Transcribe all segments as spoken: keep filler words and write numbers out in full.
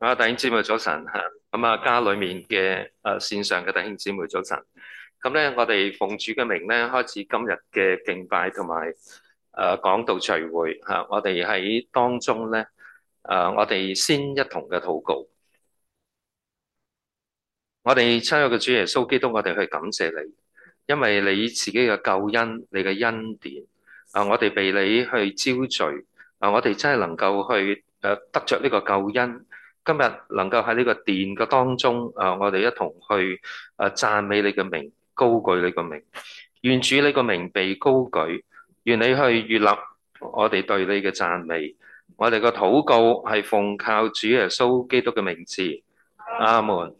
啊，弟兄姊妹早晨嚇，咁啊家裏面嘅誒線上嘅弟兄姊妹早晨。咁咧，我哋奉主嘅名咧，開始今日嘅敬拜同埋誒講道聚會嚇。我哋喺當中咧，誒我哋先一同嘅禱告。我哋親愛嘅主耶穌基督，我哋去感謝你，因為你自己嘅救恩，你嘅恩典啊，我哋被你去招聚啊，我哋真係能夠去誒得着呢個救恩。今日能夠喺呢個殿嘅當中啊，我哋一同去誒讚美你嘅名，高舉你嘅名，願主你個名被高舉，願你去悅納我哋對你嘅讚美。我哋嘅禱告係奉靠主耶穌基督嘅名字，阿門。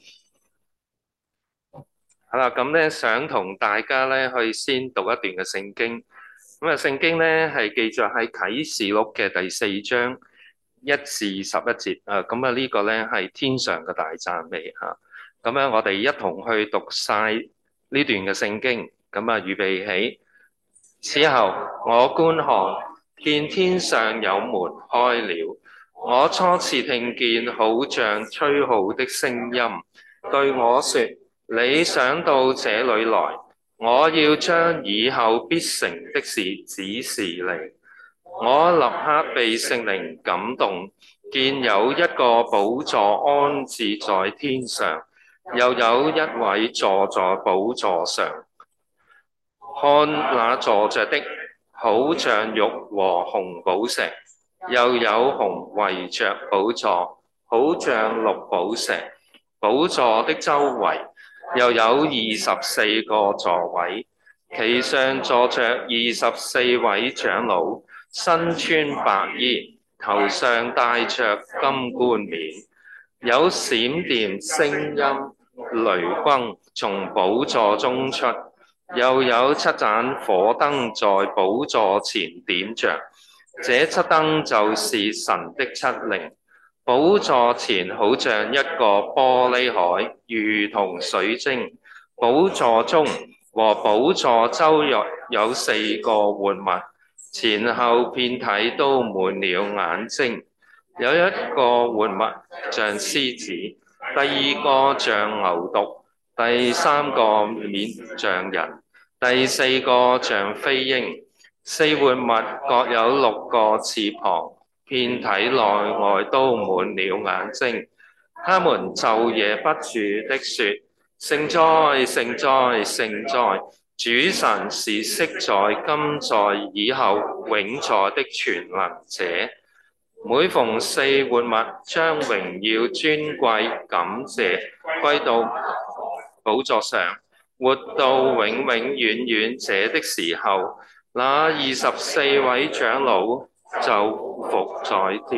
好啦，咁咧想同大家咧去先讀一段嘅聖經。咁啊，聖經咧係記載喺啟示錄嘅第四章一至十一節。啊，咁啊呢個咧係天上嘅大讚美嚇。咁樣我哋一同去讀晒呢段嘅聖經。咁啊，預備起。此後，我觀看，見天上有門開了。我初次聽見好像吹號的聲音，對我說：你上到這裡來，我要將以後必成的事指示你。我立刻被聖靈感動，見有一個寶座安置在天上，又有一位坐在寶座上。看那坐着的，好像玉和紅寶石，又有紅圍着寶座，好像綠寶石。寶座的周圍又有二十四個座位，其上坐着二十四位長老，身穿白衣，頭上戴着金冠冕，有閃電、聲音、雷轟從寶座中出。又有七盞火燈在寶座前點着，這七燈就是神的七靈。寶座前好像一個玻璃海，如同水晶。寶座中和寶座周圍有四個活物，前後遍體都滿了眼睛。有一個活物像獅子，第二個像牛犢，第三個面像人，第四個像飛鷹。四活物各有六個翅膀，遍體內外都滿了眼睛。他們晝夜不住的說：聖哉，聖哉，聖哉！主神是昔在、今在、以後永在的全能者。每逢四活物將榮耀、尊貴、感謝歸到寶座上，活到永永遠遠者的時候，那二十四位長老就伏在天，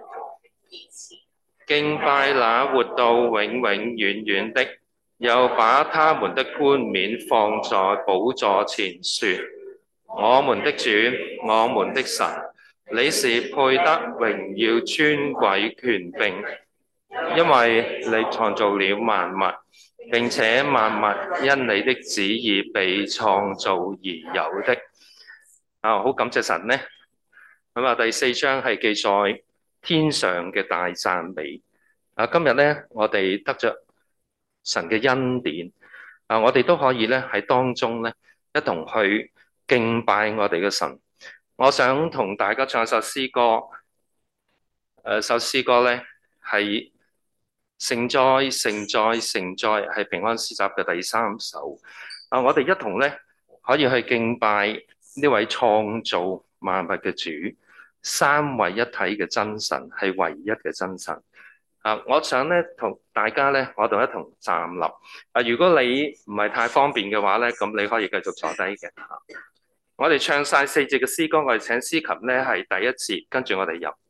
敬拜那活到永永遠遠的，又把他們的冠冕放在寶座前，說：我們的主，我們的神，你是配得榮耀、尊貴、權柄，因為你創造了萬物，並且萬物因你的旨意被創造而有的。啊，好感謝神呢。咁啊，第四章係記載天上嘅大讚美。啊，今日咧，我哋得着神嘅恩典。啊，我哋都可以咧喺當中咧一同去敬拜我哋嘅神。我想同大家唱一首詩歌。誒、呃，首詩歌咧係聖哉聖哉聖哉，係平安詩集嘅第三首。啊，我哋一同咧可以去敬拜呢位創造萬物嘅主，三位一體嘅真神，係唯一嘅真神。啊，我想咧同大家咧，我哋一同站立。啊，如果你唔係太方便嘅話咧，咁你可以繼續坐低嘅。我哋唱晒四節嘅詩歌，我哋請司琴咧係第一節，跟住我哋入。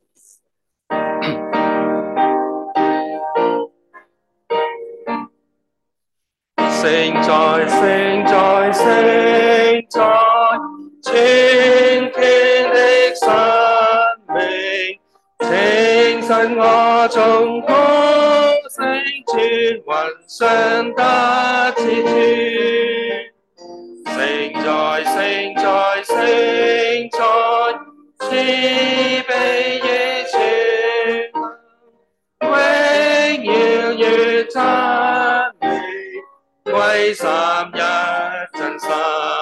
聖哉，聖哉，聖哉，全權的生命，清晨我從高聲傳雲上得至尊。聖哉，聖哉，聖哉，慈悲亦全能。 越讚美，歸三一真神。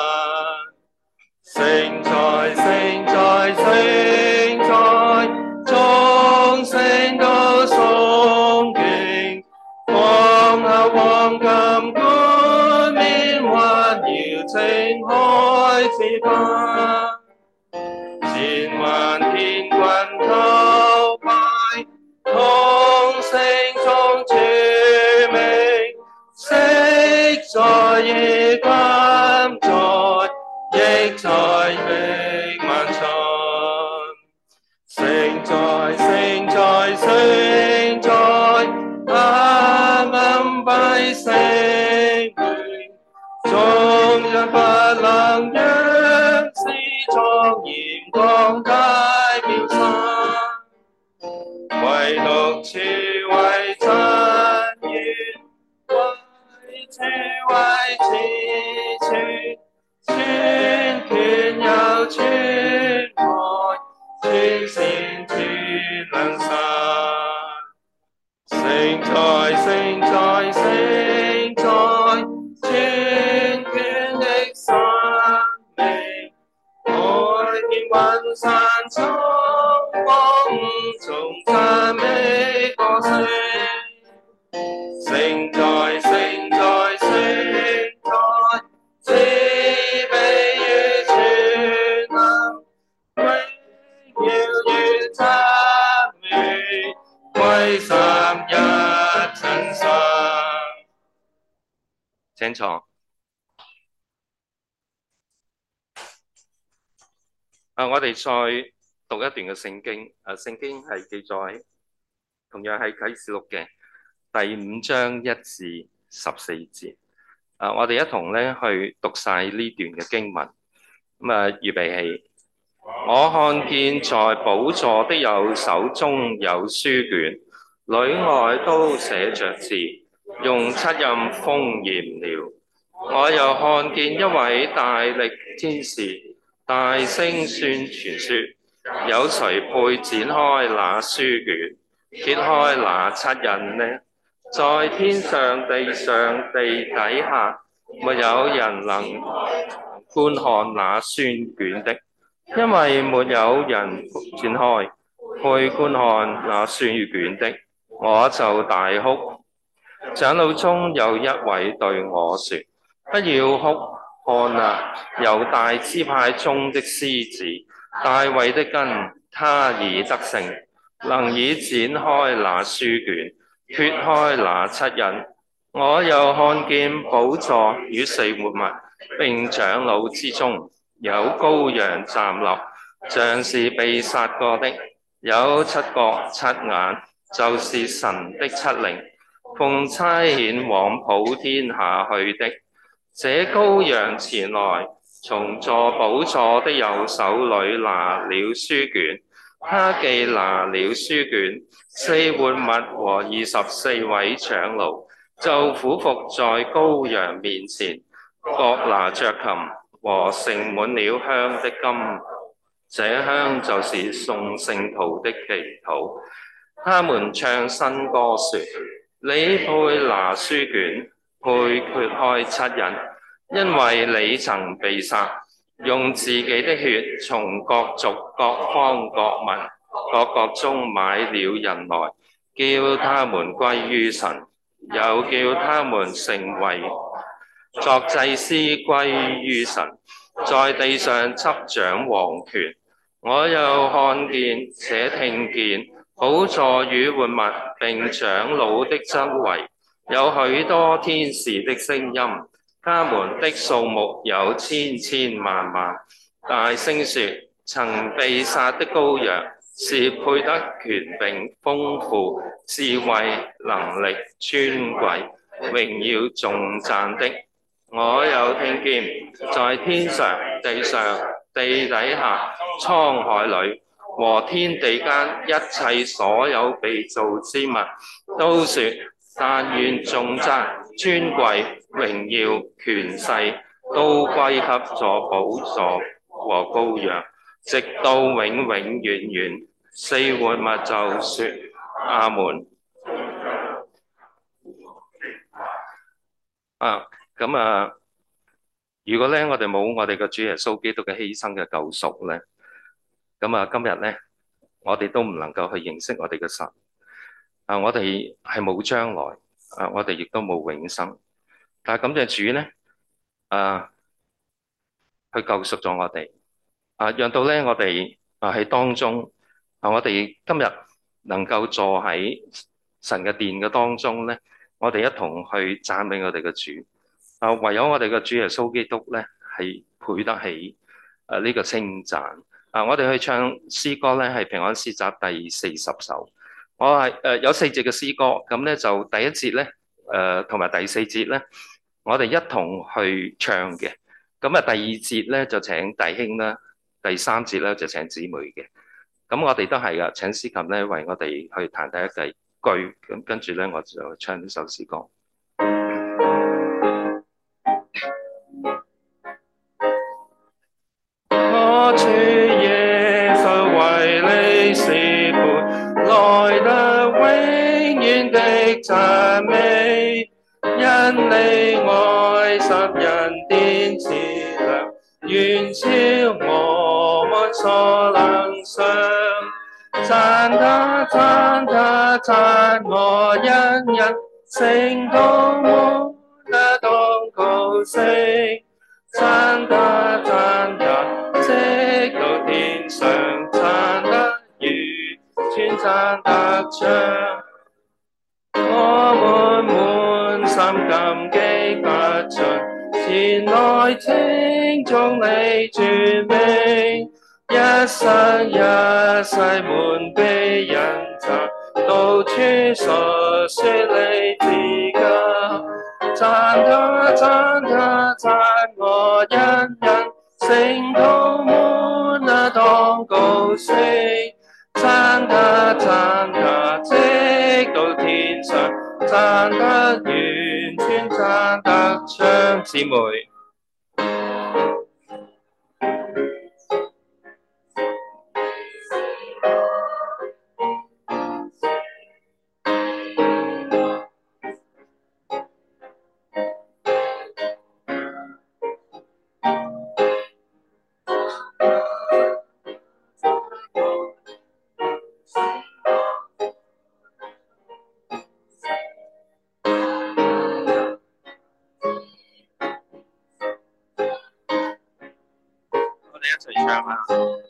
聖哉聖哉聖哉，眾聖都崇敬，王后黃金冠冕環繞，稱開至賓，千萬天軍叩拜，同聲中諸名，昔在而今在，亦在永萬春。聖哉聖哉聖哉，阿們拜聖名，眾人不能仰視莊嚴光大妙神，唯獨主為真願，為主為至尊，全權又全愛，全善全能神。聖哉聖哉聖哉，全權的生命，愛見雲散中，風中讚美歌聲。聖哉聖哉聖哉，慈悲與全能，榮耀與讚美，歸三一真神。請坐。啊，我哋再讀一段嘅聖經。啊，聖經係記載同樣係啟示錄嘅第五章一至十四節。啊，我哋一同咧去讀晒呢段嘅經文。咁啊，預備起。我看見在寶座的右手中有書卷，裏外都寫着字，用七印封嚴了。我又看見一位大力天使，大聲宣傳說：有誰配展開那書卷，揭開那七印呢？在天上、地上、地底下，沒有人能觀看那書卷的，因為沒有人展開，配觀看那書卷的。我就大哭。長老中有一位對我說：不要哭，看啊，猶大支派中的獅子，大衛的根，他已得勝，能以展開那書卷，揭開那七印。我又看見寶座與四活物並長老之中，有羔羊站立，像是被殺過的，有七角七眼，就是神的七靈，奉差遣往普天下去的。這羔羊前來，從坐寶座的右手裏拿了書卷，他既拿了書卷，四活物和二十四位長老就俯伏在羔羊面前，各拿着琴和盛滿了香的金，這香就是送聖徒的祈禱。他們唱新歌說：你配拿書卷，配揭開七印，因為你曾被殺，用自己的血從各族、各方、各民、各國中買了人來，叫他們歸於神，又叫他們成為作祭司歸於神，在地上執掌王權。我又看見且聽見寶座與活物並長老的周圍有許多天使的聲音，他們的數目有千千萬萬，大聲說：曾被殺的羔羊是配得權柄、豐富、智慧、能力、尊貴、榮耀、頌讚的。我又聽見在天上、地上、地底下、滄海裏和天地間一切所有被造之物，都說：但願頌讚、尊貴、榮耀、權勢都歸給坐寶座和羔羊，直到永永遠遠。四活物就說：阿門。 啊，咁啊，如果咧我哋冇我哋嘅主耶穌基督嘅犧牲嘅救贖咧，咁啊今日咧我哋都唔能夠去認識我哋嘅神。啊，我哋係冇將來，啊，我哋亦都冇永生。但係感謝主咧，啊，去救贖咗我哋。啊，讓到咧我哋啊喺當中啊，我哋今日能夠坐喺神嘅殿嘅當中咧，我哋一同去讚美我哋嘅主。啊，唯有我哋嘅主耶穌基督咧係配得起誒呢個稱讚。啊，我哋去唱詩歌咧係平安詩集第四十首。我係誒、呃、有四節嘅詩歌，咁咧就第一節咧誒同埋第四節咧，我哋一同去唱嘅。咁啊第二節咧就請弟兄啦。第三節咧就請姊妹嘅，咁我哋都係噶，請司琴咧為我哋去彈第一句句，咁跟住咧我就唱呢首詩歌。我主耶穌為你是伴，來得永遠的讚美，因你愛十人殿慈良，遠超我們所能想。讚他讚他讚我恩人，聖徒們啊當高聲，讚他讚他直到天上，讚得完全讚得暢。我們滿心感激不盡，前來稱頌你尊名，一生一世滿被人讚，到處述說你至佳。讚他讚他讚我恩人，聖徒們啊當高聲，讚他讚他直到天上，讚得完全讚得暢。姊妹，我哋一齊唱啊！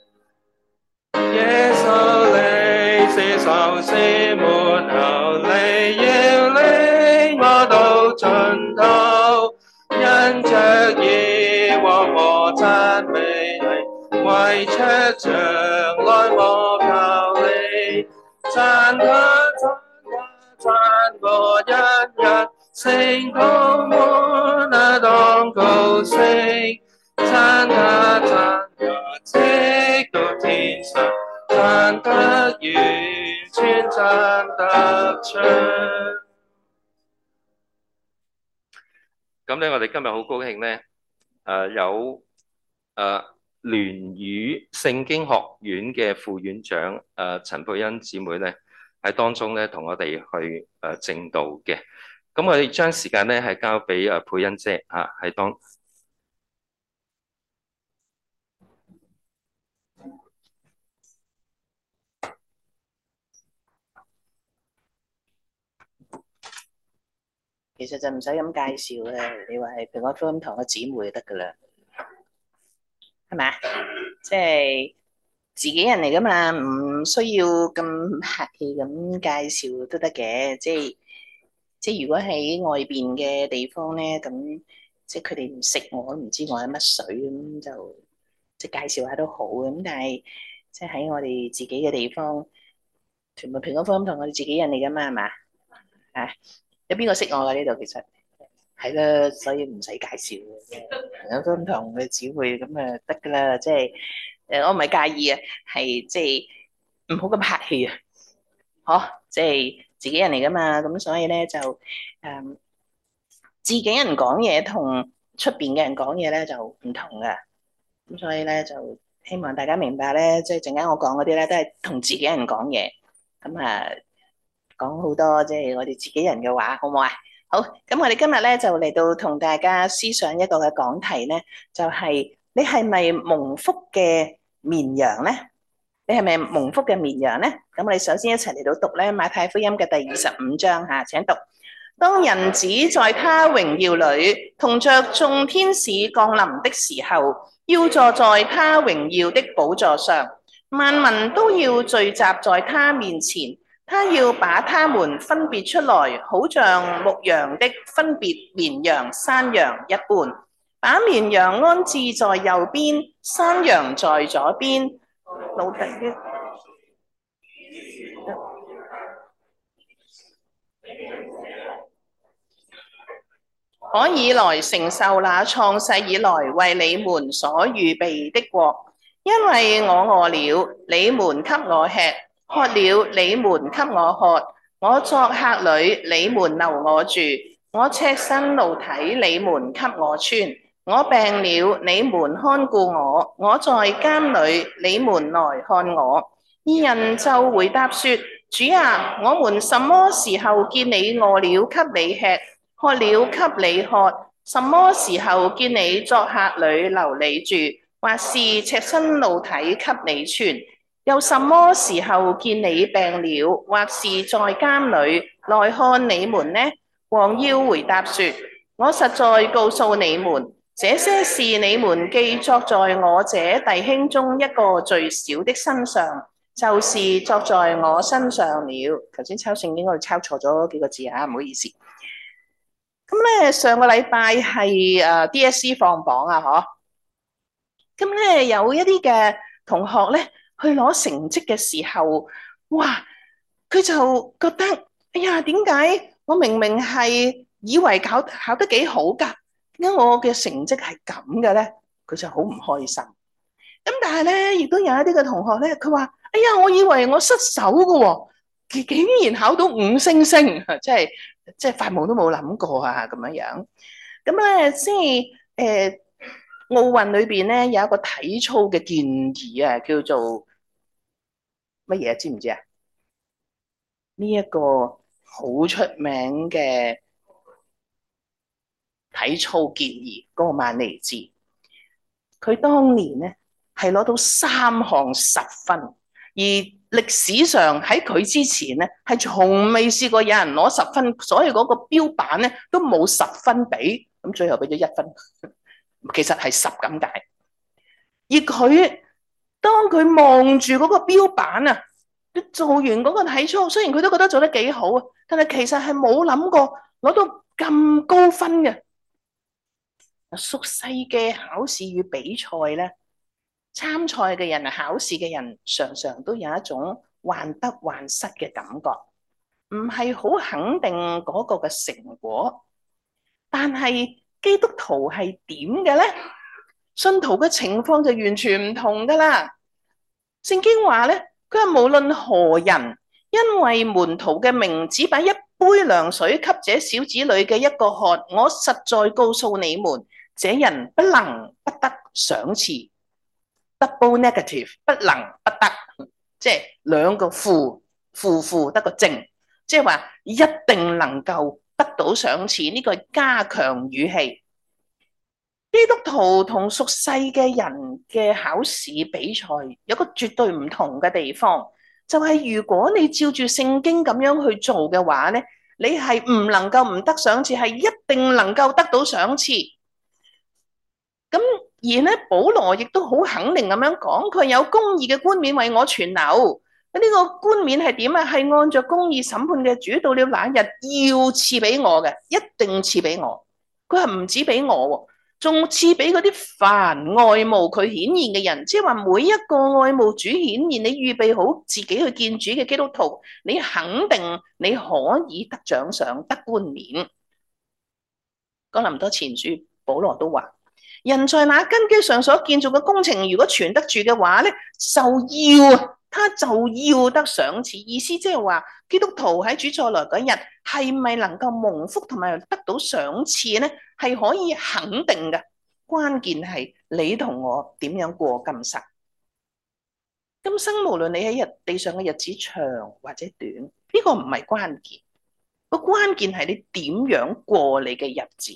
耶穌你是首先末後，你要領我到盡頭，因着義和我讚美你，為着將來我靠你，讚他讚他讚我恩人，聖徒們啊當高聲，讚他讚他直到天上，讚得完全讚得暢。咁咧，我哋今日好高興咧，誒、呃、有誒聯語聖經學院嘅副院長誒、呃、陳佩欣姊妹咧喺當中咧，同我哋去誒證道嘅。咁我哋將時間咧係交俾誒佩欣姐嚇，喺、啊、當。 其實就唔使咁介紹嘅，你話係平安福音堂嘅姊妹就得噶啦，係咪啊？即係自己人嚟噶嘛，唔需要咁客氣咁介紹都得嘅。即係即係如果喺外邊嘅地方咧，咁即係佢哋唔識我，唔知我係乜水咁，就即係介紹下都好嘅。咁但係即係喺我哋自己嘅地方，全部平安福音堂我哋自己人嚟噶嘛，係嘛？啊，有邊個識我噶呢度？其實係啦，所以唔使介紹嘅，有都唔同嘅姊妹咁啊得噶啦。即係誒，我唔係介意啊，係即係唔好咁客氣啊。好，即係自己人嚟噶嘛，咁所以咧就誒，自己人講嘢同出邊嘅人講嘢咧就唔同噶。咁所以咧就希望大家明白咧，即係陣間我講嗰啲咧都係同自己人講嘢，咁啊講好多即係我哋自己人嘅話，好唔好啊？ 好，咁我哋今日咧就嚟到同大家思想一個嘅講題咧，就係你係咪蒙福嘅綿羊咧？你係咪蒙福嘅綿羊咧？咁我哋首先一齊嚟到讀咧馬太福音嘅第二十五章吓，請讀。當人子在他榮耀裏同着眾天使降臨的時候，要坐在他榮耀的寶座上，萬民都要聚集在他面前。他要把他們分別出來，好像牧羊的分別綿羊、山羊一般，把綿羊安置在右邊，山羊在左邊。老弟嘅可以來承受那創世以來為你們所預備的國，因為我餓了，你們給我吃。渴了，你們給我喝；我作客旅，你們留我住；我赤身露體，你們給我穿；我病了，你們看顧我；我在監裏，你們來看我。二人就回答說：主啊，我們什麼時候見你餓了，給你吃；渴了，給你喝；什麼時候見你作客旅，留你住，或是赤身露體，給你穿？又什麼時候見你病了，或是在監裏來看你們呢？王要回答說：我實在告訴你們，這些事你們既作在我這弟兄中一個最小的身上，就是作在我身上了。頭先抄聖經我哋抄錯咗幾個字啊，唔好意思。咁咧上個禮拜係誒 D S C 放榜啊，嗬。咁咧有一啲嘅同學咧。去攞成績嘅時候，哇！佢就覺得，哎呀，點解我明明係以為考考得幾好㗎，點解我嘅成績係咁嘅咧？佢就好唔開心。咁但係咧，亦都有一啲嘅同學咧，佢話：哎呀，我以為我失手嘅喎，竟竟然考到五星星，即係即係發夢都冇諗過啊咁樣樣。咁咧，即係誒奧運裏邊咧有一個體操嘅建議啊，叫做乜嘢知唔知啊？呢一個好出名嘅體操健兒，嗰個曼尼茲，佢當年咧係攞到三項十分，而歷史上喺佢之前咧係從未試過有人攞十分，所以嗰個標板咧都冇十分俾，咁最後俾咗一分，其實係十咁解。而佢當佢望住嗰個標板啊，做完嗰個體操，雖然佢都覺得做得幾好啊，但係其實係冇諗過攞到咁高分嘅。屬世嘅考試與比賽咧，參賽嘅人啊，考試嘅人常常都有一種患得患失嘅感覺，唔係好肯定嗰個嘅成果。但係基督徒係點嘅咧？信徒嘅情況就完全唔同噶啦。聖經話咧，佢話無論何人，因為門徒嘅名只把一杯涼水給這小子裏嘅一個喝，我實在告訴你們，這人不能不得賞賜。Double negative， 不能不得，即係兩個負負負得個正，即係話一定能夠得到賞賜。呢個加強語氣。基督徒同屬世嘅人嘅考試比賽有個絕對唔同嘅地方，就係如果你照住聖經咁樣去做嘅話咧，你係唔能夠唔得賞賜，係一定能夠得到賞賜。咁而咧，保羅亦都好肯定咁樣講，佢有公義嘅冠冕為我存留。呢、這個冠冕係點啊？係按照公義審判嘅主，到了那日要賜俾我嘅，一定賜俾我。佢係唔止俾我，仲賜俾嗰啲凡愛慕佢顯現嘅人。即係話每一個愛慕主顯現，你預備好自己去見主嘅基督徒，你肯定你可以得獎賞、得冠冕。哥林多前書，保羅都話。人在那根基上所建造嘅工程，如果存得住嘅話咧，就要他就要得賞賜。意思即係話，基督徒喺主再來嗰日，係咪能夠蒙福同埋得到賞賜咧？係可以肯定嘅。關鍵係你同我點樣過今生。今生無論你喺日地上嘅日子長或者短，呢個唔係關鍵。 個關鍵係你點樣過你嘅日子。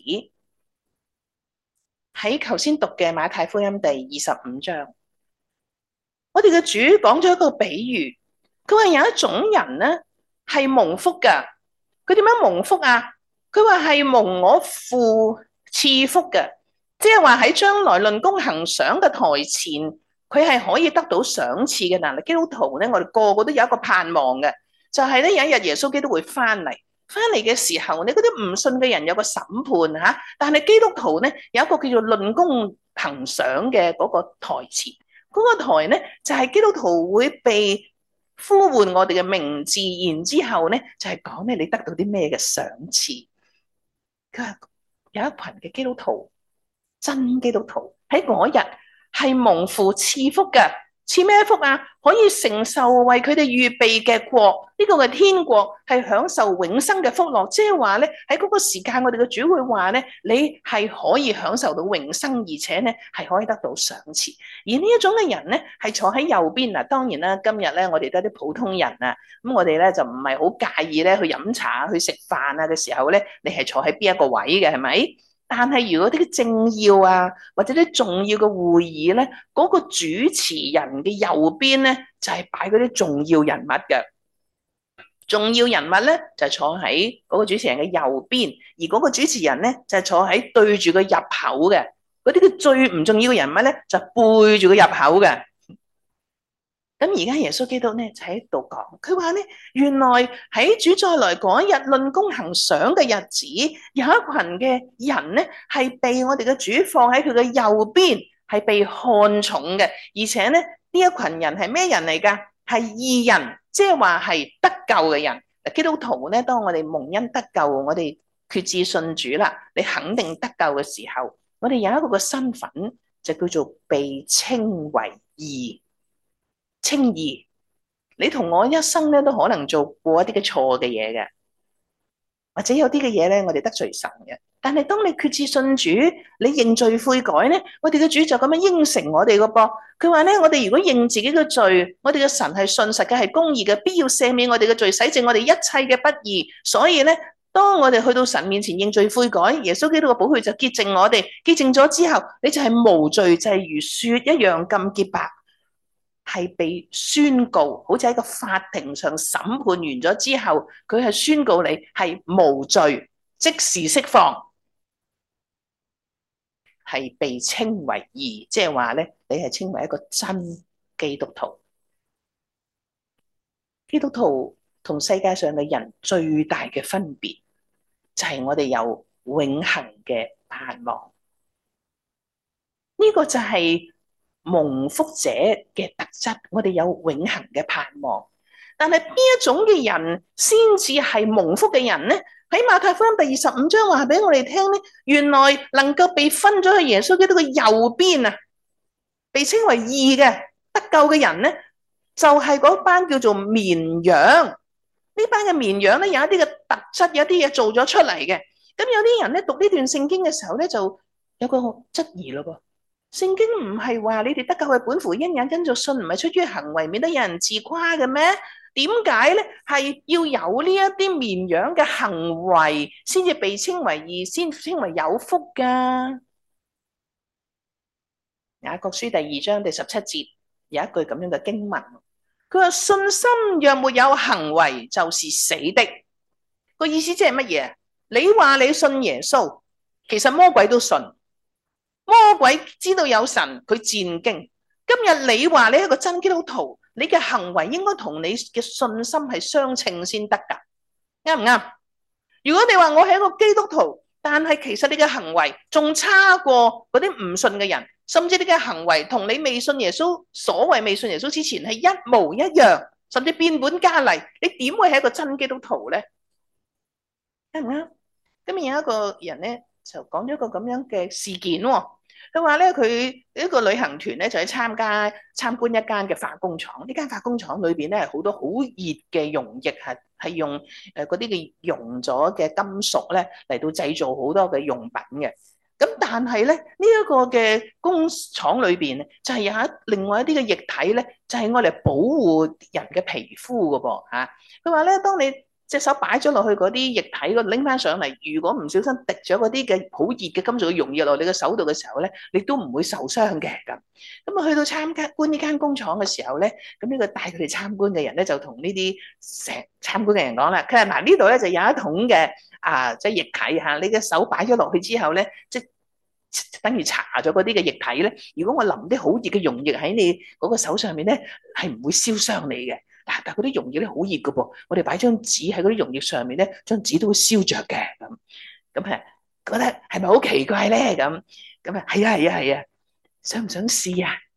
喺頭先讀嘅馬太福音第二十五章，我哋嘅主講咗一個比喻，佢話有一種人咧係蒙福噶，佢點樣蒙福啊？佢話係蒙我父賜福嘅，即係話喺將來論功行賞嘅台前，佢係可以得到賞賜嘅能力。基督徒咧，我哋個個都有一個盼望嘅，就係咧有一日耶穌基督會翻嚟。翻嚟嘅時候，你嗰啲唔信嘅人有個審判吓，但係基督徒咧有一個叫做論功行賞嘅嗰個台前，嗰、那個台咧就係、是、基督徒會被呼喚我哋嘅名字，然之後咧就係講咧你得到啲咩嘅賞賜。佢話有一群嘅基督徒，真基督徒喺嗰日係蒙父賜福嘅。賜咩福啊？可以承受為佢哋預備嘅國，呢、這個嘅天國係享受永生嘅福樂。即係話咧喺嗰個時間，我哋嘅主會話咧，你係可以享受到永生，而且咧係可以得到賞賜。而呢一種嘅人咧係坐喺右邊嗱。當然啦，今日咧我哋都係啲普通人啊，咁我哋咧就唔係好介意咧去飲茶、去食飯啊嘅時候咧，你係坐喺邊一個位嘅，係咪？但係如果啲政要啊，或者啲重要嘅會議咧，嗰個主持人嘅右邊咧，就係擺嗰啲重要人物嘅。重要人物咧就係坐喺嗰個主持人嘅右邊，而嗰個主持人咧就係坐喺對住個入口嘅。嗰啲嘅最唔重要嘅人物咧就背住個入口嘅。咁而家耶穌基督咧就喺度講，佢話咧原來喺主再來嗰一日論功行賞嘅日子，有一群嘅人咧係被我哋嘅主放喺佢嘅右邊，係被看重嘅。而且咧呢一群人係咩人嚟噶？係義人，即係話係得救嘅人。基督徒咧，當我哋蒙恩得救，我哋決志信主啦，你肯定得救嘅時候，我哋有一個嘅身份就叫做被稱為義。稱義，你同我一生咧都可能做過一啲嘅錯嘅嘢嘅，或者有啲嘅嘢咧，我哋得罪神嘅。但係當你決志信主，你認罪悔改咧，我哋嘅主就咁樣應承我哋個噃。佢話咧，我哋如果認自己嘅罪，我哋嘅神係信實嘅，係公義嘅，必要赦免我哋嘅罪，洗淨我哋一切嘅不義。所以咧，當我哋去到神面前認罪悔改，耶穌基督嘅寶血就潔淨我哋，潔淨咗之後，你就係無罪，就係如雪一樣咁潔白。係被宣告，好似喺個法庭上審判完咗之後，佢係宣告你係無罪，即時釋放，係被稱為義，即係話咧，你係稱為一個真基督徒。基督徒同世界上嘅人最大嘅分別，就係我哋有永恆嘅盼望。呢個就係蒙福者嘅特質，我哋有永恆嘅盼望。但係邊一種嘅人先至係蒙福嘅人咧？喺馬太福音第二十五章話俾我哋聽咧，原來能夠被分咗去耶穌基督嘅右邊啊，被稱為義嘅得救嘅人咧，就係嗰班叫做綿羊。呢班嘅綿羊咧，有一啲嘅特質，有啲嘢做咗出嚟嘅。咁有啲人咧讀呢段聖經嘅時候咧，就有個質疑咯噃。聖經唔係話你哋得救係本乎恩人，因着信，唔係出於行為，免得有人自誇嘅咩？點解咧？係要有呢一啲綿羊嘅行為，先至被稱為義，先稱為有福噶。雅各書第二章第十七節有一句咁樣嘅經文，佢話信心若沒有行為，就是死的。個意思即係乜嘢？你話你信耶穌，其實魔鬼都信。魔鬼知道有神，佢戰驚。今日你話你係個真基督徒，你嘅行為應該同你嘅信心係相稱先得噶，啱唔啱？如果你話我係一個基督徒，但係其實你嘅行為仲差過嗰啲唔信嘅人，甚至你嘅行為同你未信耶穌，所謂未信耶穌之前係一模一樣，甚至變本加厲，你點會係一個真基督徒咧？啱唔啱？今日有一個人咧就講咗一個咁樣嘅事件喎。佢話咧，佢一個旅行團咧就去參加參觀一間嘅化工廠。呢間化工廠裏邊咧係好多好熱嘅溶液，係係用誒嗰啲嘅溶咗嘅金屬咧嚟到製造好多嘅用品嘅。咁但係咧呢一個嘅工廠裏邊咧就係有一另外一啲嘅液體咧，就係愛嚟保護人嘅皮膚㗎噃嚇。佢話咧，當你隻手擺咗落去嗰啲液體嗰度拎翻上嚟，如果唔小心滴咗嗰啲嘅好熱嘅金屬嘅溶液落你嘅手度嘅時候咧，你都唔會受傷嘅咁。咁啊去到參觀呢間工廠嘅時候咧，咁呢個帶佢哋參觀嘅人咧就同呢啲成參觀嘅人講啦，佢話嗱呢度咧就有一桶嘅啊即係液體嚇，你嘅手擺咗落去之後咧，即係等於搽咗嗰啲嘅液體咧。如果我淋啲好熱嘅溶液喺你嗰個手上面咧，係唔會燒傷你嘅。嗱，但係嗰啲溶液咧好熱嘅噃，我哋擺張紙喺嗰啲溶液上面咧，張紙都會燒着嘅咁。咁係覺得係咪好奇怪咧？咁咁啊係啊係啊係啊，想唔想試啊？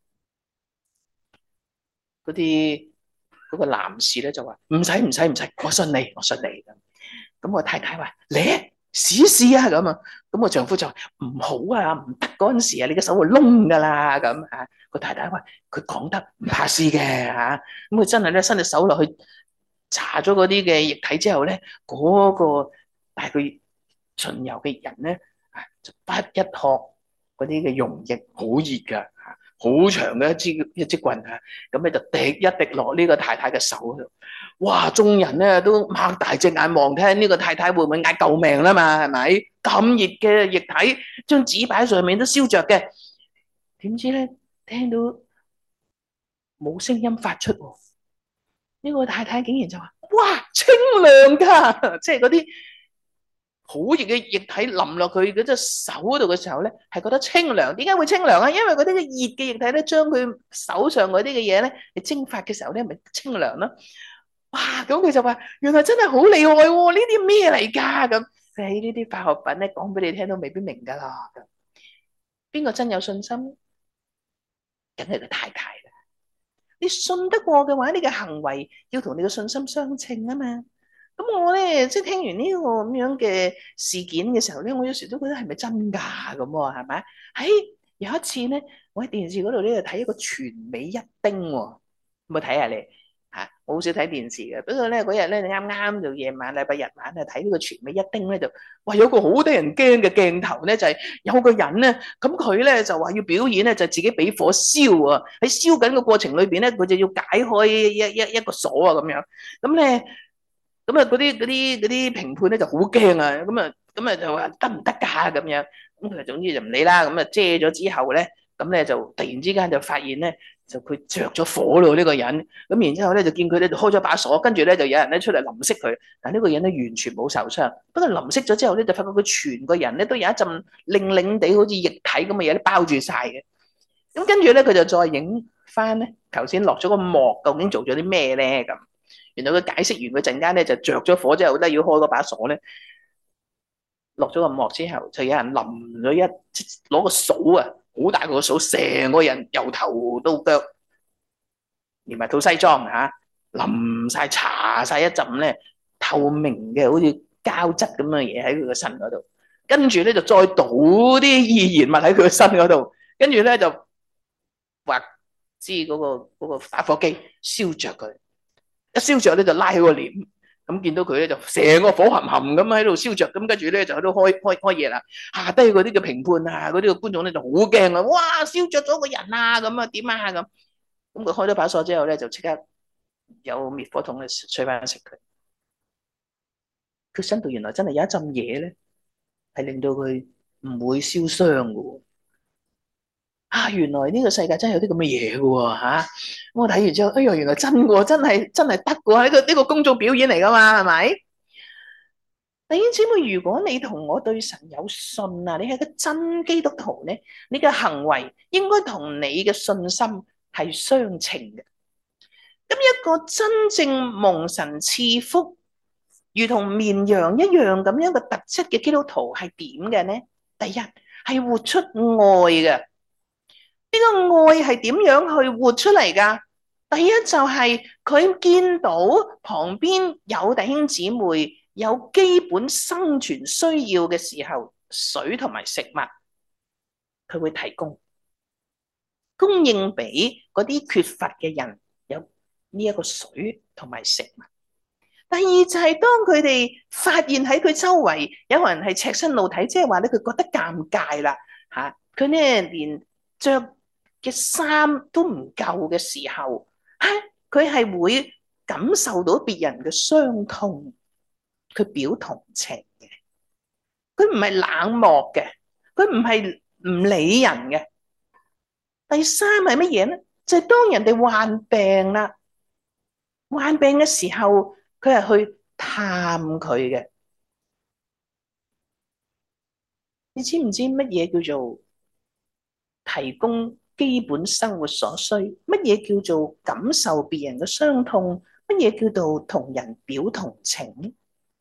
嗰啲嗰個男士咧就話唔使唔使唔使，我信你我信你咁。咁我太太話嚟試一試啊咁啊。咁我丈夫就話唔好啊，唔得嗰陣時啊，你嘅手會燶噶啦咁嚇。個太太話佢講得唔怕試嘅嚇。咁佢真係咧伸隻手落去搽咗嗰啲嘅液體之後咧，嗰、個帶佢巡遊嘅人咧，就不一殼嗰啲嘅溶液好熱噶。好長嘅一支一支棍啊，咁咧就滴一滴落呢個太太嘅手度。哇！眾人咧都擘大隻眼望睇呢個太太會唔會嗌救命啦嘛？係咪咁熱嘅液體，將紙擺喺上面都燒着嘅？點知咧聽到冇聲音發出喎，呢個太太竟然就話：哇，清涼㗎！即係嗰啲好熱嘅液體淋落佢嗰隻手度嘅時候咧，係覺得清涼。點解會清涼啊？因為嗰啲嘅熱嘅液體咧，將佢手上嗰啲嘅嘢咧，你蒸發嘅時候咧，咪清涼咯。哇！咁佢就話：原來真係好厲害喎！呢啲咩嚟㗎？咁佢喺呢啲化學品咧，講俾你聽都未必明㗎啦。咁邊個真有信心？梗係個太太啦。你信得過嘅話，你嘅行為要同你嘅信心相稱啊嘛。咁我咧，即係聽完呢個咁樣嘅事件嘅時候咧，我有時都覺得係咪真㗎咁喎？係咪？喺有一次咧，我喺電視嗰度咧就睇一個全美一叮喎，有冇睇下你？嚇，我好少睇電視嘅。不過咧嗰日咧，你啱啱就夜晚禮拜日晚啊睇呢個全美一叮咧，就哇有個好得人驚嘅鏡頭咧，就係有個人咧，咁佢咧就話要表演咧，就自己俾火燒啊！喺燒緊嘅過程裏邊咧，佢就要解開一一一個鎖啊咁樣，咁咧。咁啊，嗰啲嗰啲嗰啲評判咧就好驚啊！咁啊，咁啊就話得唔得㗎咁樣？咁佢總之就唔理啦。咁啊遮咗之後咧，咁咧就突然之間就發現咧，就佢着咗火咯呢個人。咁然之後咧就見佢咧就開咗把鎖，跟住咧就有人咧出嚟淋熄佢。但呢個人咧完全冇受傷。不過淋熄咗之後咧，就發覺佢全個人咧都有一陣令令地好似液體咁嘅嘢咧包住晒嘅。咁跟住咧佢就再影翻咧頭先落咗個幕，究竟做咗啲咩咧咁？原來佢解釋完嗰陣間咧，就着咗火之後咧，要開嗰把鎖咧，落咗個幕之後，就有人淋咗一攞個掃啊，好大個掃，成個人由頭到腳，連埋套西裝嚇，淋晒搽晒一陣咧透明嘅好似膠質咁嘅嘢喺佢個身嗰度，跟住咧就再倒啲易燃物喺佢個身嗰度，跟住咧就畫支嗰個嗰個打火機燒着佢。一燒着咧就拉起個簾，咁見到佢咧就成個火冚冚咁喺度燒着，咁跟住咧就喺度開開開嘢啦。下低嗰啲嘅評判啊，嗰啲嘅觀眾咧就好驚啊！哇，燒着咗個人啊，咁啊點啊咁。咁佢開咗把鎖之後咧，就即刻有滅火筒咧吹翻熄佢。佢身度原來真係有一陣嘢咧，係令到佢唔會燒傷噶。啊，原來呢個世界真係有啲咁嘅嘢嘅喎嚇！我睇完之後，哎呀，原來真嘅，真係真係得嘅喎！呢個呢個公眾表演嚟噶嘛，係咪？弟兄姊妹，如果你同我對神有信啊，你係個真基督徒咧，你嘅行為應該同你嘅信心係相稱嘅。咁一個真正蒙神賜福，如同綿羊一樣咁樣嘅特質嘅基督徒係點嘅呢？第一係活出愛嘅。呢個愛係點樣去活出嚟噶？第一就係佢見到旁邊有弟兄姊妹有基本生存需要嘅時候，水同埋食物，佢會提供供應俾嗰啲缺乏嘅人，有呢一個水同埋食物。第二就係當佢哋發現喺佢周圍有人係赤身露體，即係話咧佢覺得尷尬啦吓，佢咧連着嘅衫都唔夠嘅時候，佢係會感受到別人嘅傷痛，佢表同情嘅，佢唔係冷漠嘅，佢唔係唔理人嘅。第三係乜嘢咧？就係當人哋患病啦，患病嘅時候，佢係去探佢嘅。你知唔知乜嘢叫做提供基本生活所需？乜嘢叫做感受別人嘅傷痛？乜嘢叫做同人表同情？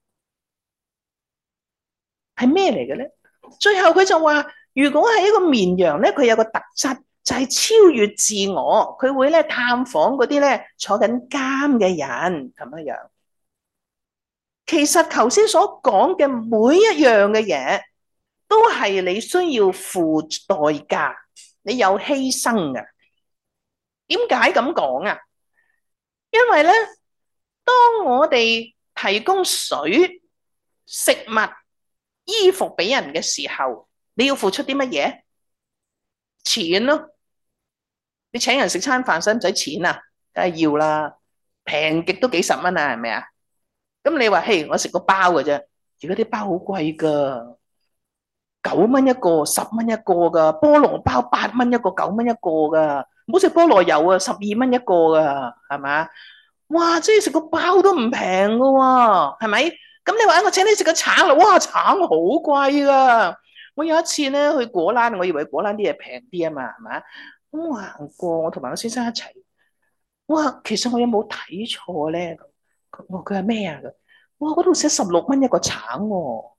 係咩嚟嘅咧？最後佢就話，如果係一個綿羊咧，佢有個特質就係超越自我，佢會咧探訪嗰啲咧坐緊監嘅人咁樣樣。其實頭先所講嘅每一樣嘅嘢，都係你需要付代價，你有犧牲嘅。點解咁講啊？因為咧，當我哋提供水、食物、衣服俾人嘅時候，你要付出啲乜嘢？錢咯。你請人食餐飯使唔使錢啊？梗係要啦，平極都幾十蚊啊，係咪啊？咁你話，嘿，我食個包嘅啫，而家啲包好貴噶，九蚊一個，十蚊一個噶，菠蘿包八蚊一個，九蚊一個噶，唔好食菠蘿油啊，十二蚊一個噶，係咪？哇，即係食個包都唔平噶喎，係咪？咁你話我請你食個橙啦，哇，橙好貴噶。我有一次咧去果欄，我以為果欄啲嘢平啲啊嘛，係咪？咁我行過，我同埋我先生一齊，哇，其實我有冇睇錯咧？佢佢係咩啊？哇，嗰度寫十六蚊一個橙喎，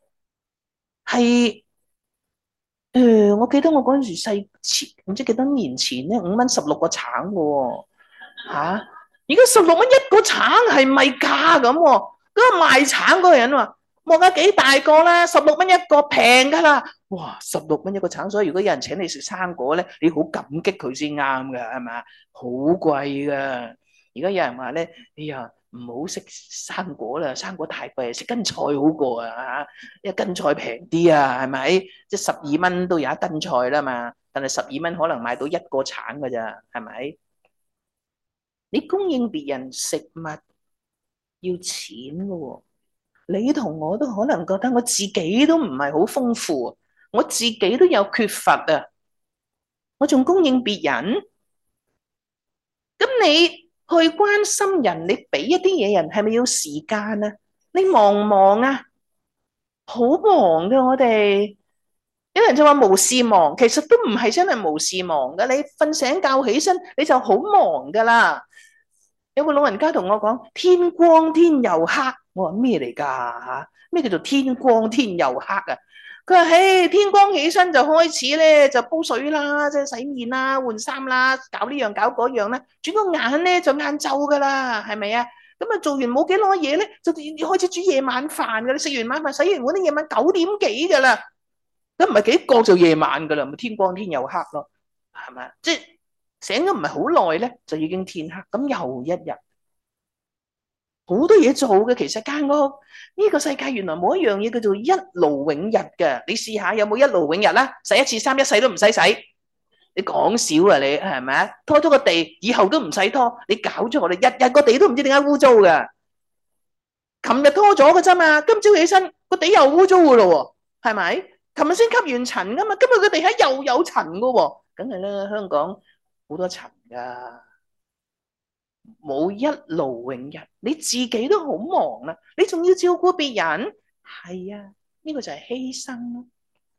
係誒，我記得我嗰陣時細前唔知幾多年前咧，五蚊十六個橙嘅喎，嚇！而家十六蚊一個橙係咪價咁？嗰個賣橙嗰個人話：望下幾大個啦，十六蚊一個平㗎啦！哇，十六蚊一個橙，所以如果有人請你食生果咧，你好感激佢先啱㗎，係咪啊？好貴㗎！而家有人話咧，哎呀〜唔好食生果啦，生果太貴，食根菜好過啊！因為根菜平啲啊，係咪？即係十二蚊都有一斤菜啦嘛，但係十二蚊可能買到一個橙㗎咋，係咪？你供應別人食物要錢㗎喎，你同我都可能覺得我自己都唔係好豐富，我自己都有缺乏啊，我仲供應別人，咁你？去關心人，你俾一啲嘢人，係咪要時間啊？你忙唔忙啊？好忙㗎，我哋有人就話無事忙，其實都唔係真係無事忙㗎。你瞓醒覺起身，你就好忙㗎啦。有個老人家同我講：天光天又黑，我話咩嚟㗎嚇？咩叫做天光天又黑啊？佢話：嘿，天光起身就開始咧，就煲水啦，即係洗面啦、換衫啦，搞呢樣搞嗰樣啦。轉個眼咧就晏晝噶啦，係咪啊？咁啊做完冇幾耐嘢咧，就開始煮夜晚飯噶啦。食完晚飯洗完碗，啲夜晚九點幾噶啦，咁唔係幾個就夜晚噶啦，咪天光天又黑咯，係咪？即係醒咗唔係好耐咧，就已經天黑，咁又一日。好多嘢做嘅，其實間屋呢個世界原來冇一樣嘢叫做一勞永逸嘅。你試下有冇一勞永逸啦？洗一次衫一世都唔使洗，你講少啊你係咪啊？拖咗個地以後都唔使拖，你搞咗我哋日日個地都唔知點解污糟㗎。琴日拖咗嘅啫嘛，今朝起身個地又污糟㗎咯喎，係咪？琴日先吸完塵㗎嘛，今日個地下又有塵㗎喎，梗係啦，香港好多塵㗎。冇一勞永逸，你自己都好忙啦，你仲要照顧別人，係啊，呢個就係犧牲咯。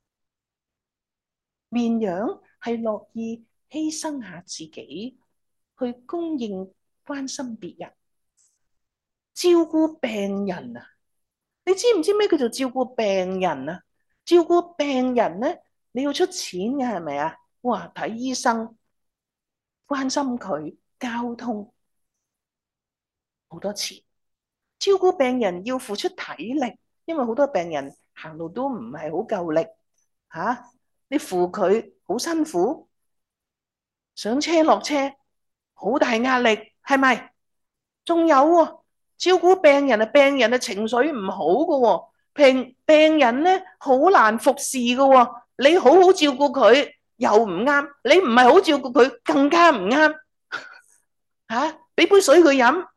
綿羊係樂意犧牲下自己，去供應關心別人，照顧病人啊！你知唔知咩叫做照顧病人啊？照顧病人咧，你要出錢嘅係咪啊？哇，睇醫生，關心佢，交通。好多錢，照顧病人要付出體力，因為好多病人行路都唔係好夠力吓、啊，你扶佢好辛苦，上車落車好大壓力，係咪？仲有喎、啊，照顧病人啊，病人嘅情緒唔好㗎喎，病病人咧好難服侍㗎喎，你好好照顧佢又唔啱，你唔係好照顧佢更加唔啱吓，俾杯水佢飲。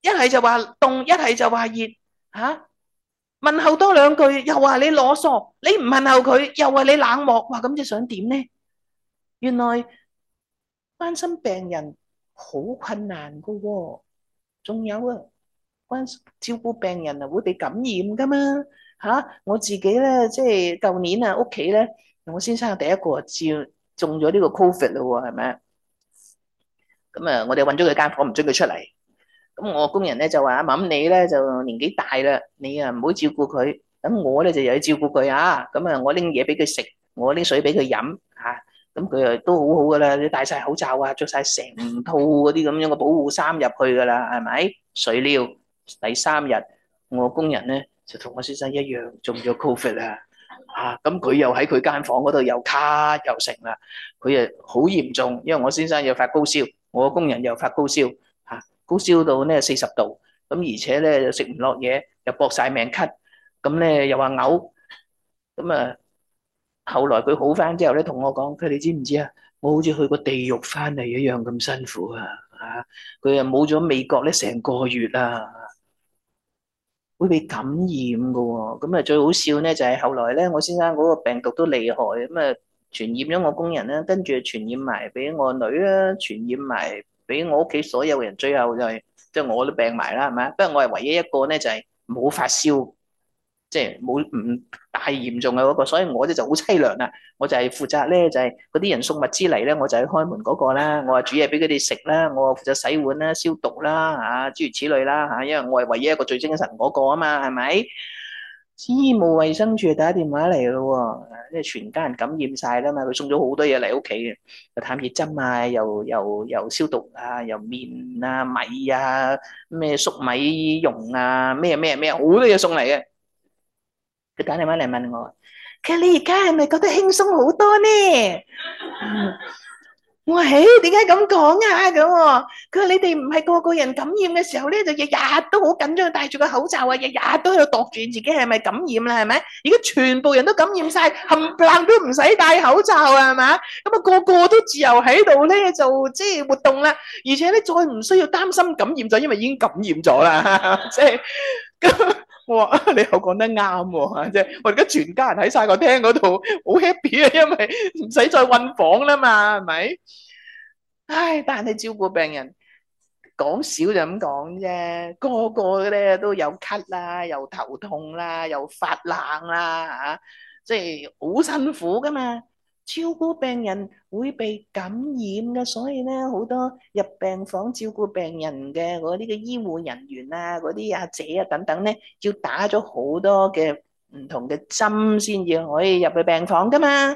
一係就話凍，一係就話熱吓。問候多兩句，又話你囉嗦，你唔問候佢，又話你冷漠，哇！咁你想點呢？原來關心病人好困難噶喎，仲有啊，關照顧病人啊會被感染噶嘛吓？我自己咧，即係舊年啊，屋企咧，我先生第一個照中咗呢個 Covid 咯，係咪？咁啊，我哋搵咗佢間房，唔准佢出嚟。咁我工人咧就話：阿嫲，你咧就年紀大啦，你啊唔好照顧佢。咁我咧就又要照顧佢啊。咁啊，我拎嘢俾佢食，我拎水俾佢飲嚇。咁佢啊都好好噶啦，你戴晒口罩啊，着晒成套嗰啲咁樣嘅保護衫入去噶啦，係咪？誰料第三日，我工人咧就同我先生一樣中咗 Covid 啦。啊，咁佢又喺佢間房嗰度又卡又成啦。佢啊好嚴重，因為我先生又發高燒，我工人又發高燒。嚇，高燒到咧四十度，咁而且咧又食唔落嘢，又搏晒命咳，咁咧又話嘔，咁啊後來佢好翻之後咧，同我講：佢你知唔知啊？我好似去過地獄翻嚟一樣咁辛苦啊！嚇，佢啊冇咗味覺咧成個月啊，會被感染㗎喎。咁啊最好笑咧就係後來咧，我先生嗰個病毒都厲害，咁啊傳染咗我工人啦，跟住傳染埋俾我女啦，傳染埋俾我屋企所有人，最後就係即係我都病埋啦，係咪？不過我係唯一一個咧就係冇發燒，即係冇唔大嚴重嘅嗰個，所以我咧就好凄涼啦。我就係負責咧就係嗰啲人送物資嚟咧，我就係開門嗰個啦，我話煮嘢俾佢哋食啦，我負責洗碗啦、消毒啦，嚇諸如此類啦嚇，因為我係唯一一個最精神嗰個啊嘛，係咪？醫務衛生處打電話嚟咯喎，即係全家人感染晒啦嘛，佢送咗好多嘢嚟屋企嘅，又探熱針啊，又又又消毒啊，又麵啊、米啊、咩粟米蓉啊，咩咩咩好多嘢送嚟嘅。佢打電話嚟問我，其實你而家係咪覺得輕鬆好多呢？我話：嘿，點解咁講啊？咁喎，佢話你哋唔係個個人感染嘅時候咧，就日日都好緊張，戴住個口罩啊，日日都喺度度住自己係咪感染啦，係咪？而家全部人都感染晒，冚唪唥都唔使戴口罩啊，係嘛？咁啊，個個都自由喺度咧，就即係活動啦，而且咧再唔需要擔心感染咗，因為已經感染咗啦，即係咁。我話你又講得啱喎，即係我而家全家人喺晒個廳嗰度，好 happy 啊，因為唔使再韞房啦嘛，係咪？唉，但係照顧病人講少就咁講啫，個個咧都有咳啦，又頭痛啦，又發冷啦，嚇，即係好辛苦噶嘛。照顧病人會被感染嘅，所以咧好多入病房照顧病人嘅嗰啲嘅醫護人員啊，嗰啲阿姐啊等等咧，要打咗好多嘅唔同嘅針先至可以入去病房噶嘛。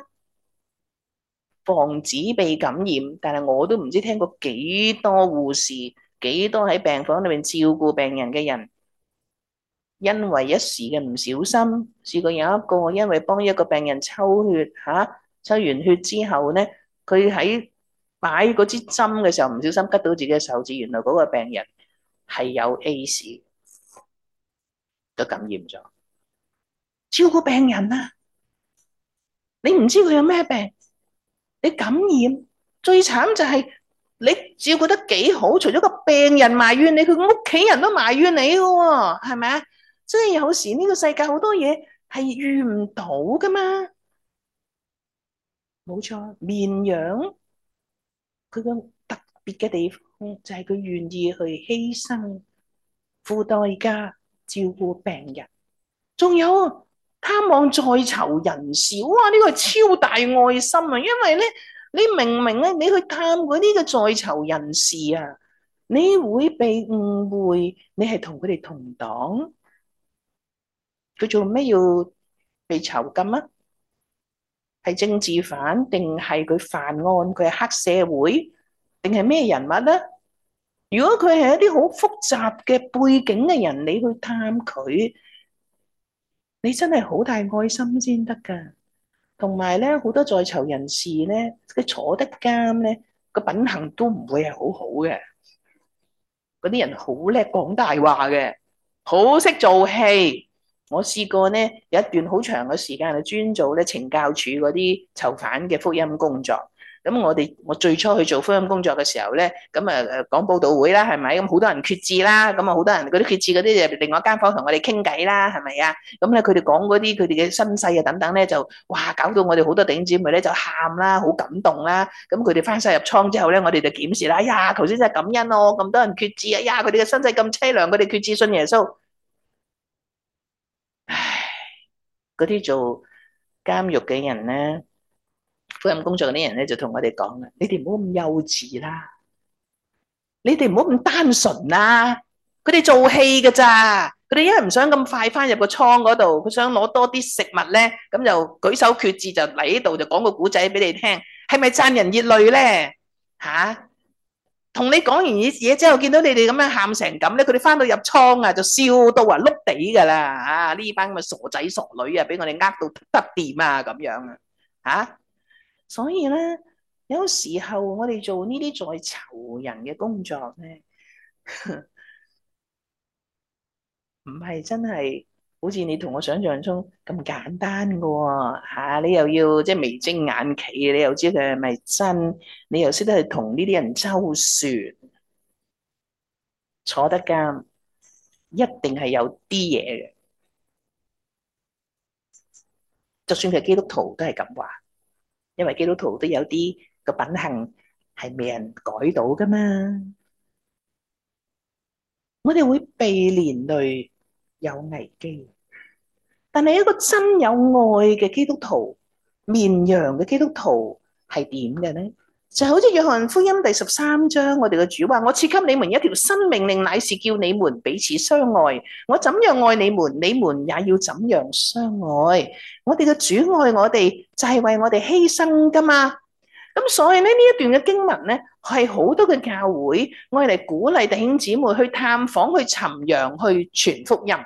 防止被感染，但係我都唔知聽過幾多護士，幾多喺病房裏面照顧病人嘅人，因為一時嘅唔小心，試過有一個因為幫一個病人抽血吓、啊，抽完血之後咧，佢喺擺嗰支針嘅時候唔小心拮到自己嘅手指，原來嗰個病人係有 A C， 都感染咗。照顧病人啊，你唔知佢有咩病？你感染最慘就係你照顧得幾好，除咗個病人埋怨你，佢屋企人都埋怨你嘅喎，係咪啊？即係有時呢個世界好多嘢係遇唔到噶嘛。冇錯，綿羊佢個特別嘅地方就係佢願意去犧牲、付代價照顧病人，仲有探望在囚人士，哇！呢個係超大愛心啊！因為咧，你明唔明咧？你去探嗰啲嘅在囚人士啊，你會被誤會，你係同佢哋同黨，佢做咩要被囚禁啊？係政治犯定係佢犯案？佢係黑社會定係咩人物咧？如果佢係一啲好複雜嘅背景嘅人，你去探佢，你真係好大愛心先得噶。同埋咧，好多在囚人士咧，佢坐得監咧，個品行都唔會係好好嘅。嗰啲人好叻講大話嘅，好識做戲。我試過咧，有一段好長嘅時間係專做咧懲教處嗰啲囚犯嘅福音工作。 咁我哋我最初去做福音工作嘅時候咧，咁啊誒講佈道會啦，係咪？咁好多人決志啦，咁啊好多人嗰啲決志嗰啲就另外一間房同我哋傾偈啦，係咪啊？咁咧佢哋講嗰啲佢哋嘅身世啊等等咧，就哇搞到我哋好多弟兄姊妹咧就喊啦，好感動啦。咁佢哋翻晒入倉之後咧，我哋就檢視啦。哎呀，頭先真係感恩咯，咁多人決志，哎呀，佢哋嘅身世咁凄涼，佢哋決志信耶穌。唉，嗰啲做監獄嘅人咧，福音工作嗰啲人咧就同我哋講啦：你哋唔好咁幼稚啦，你哋唔好咁單純啦。佢哋做戲㗎咋，佢哋因為唔想咁快翻入個倉嗰度，佢想攞多啲食物咧，咁就舉手決志就嚟呢度就講個古仔俾你聽，係咪賺人熱淚咧？吓，同你講完嘢之後，見到你哋咁樣喊成咁咧，佢哋翻到入倉啊，就笑到啊碌地噶啦！啊，呢班咁嘅傻仔傻女啊，俾我哋呃到得掂啊，咁樣啊，吓！所以咧，有時候我哋做呢啲在囚人嘅工作咧，唔係真係好似你同我想象中咁簡單噶喎，吓！你又要即係眉精眼企，你又知佢係咪真，你又識得去同呢啲人周旋，坐得監。一定係有啲嘢嘅，就算佢係基督徒都係咁話，因為基督徒都有啲個品行係未人改到噶嘛。我哋會被連累有危機，但係一個真有愛嘅基督徒，綿羊嘅基督徒係點嘅呢？就好似約翰福音第十三章，我哋嘅主話：我賜給你們一條新命令，乃是叫你們彼此相愛。我怎樣愛你們，你們也要怎樣相愛。我哋嘅主愛我哋，就係為我哋犧牲噶嘛。咁所以咧，呢一段嘅經文咧，係好多嘅教會愛嚟鼓勵弟兄姊妹去探訪、去尋羊、去傳福音。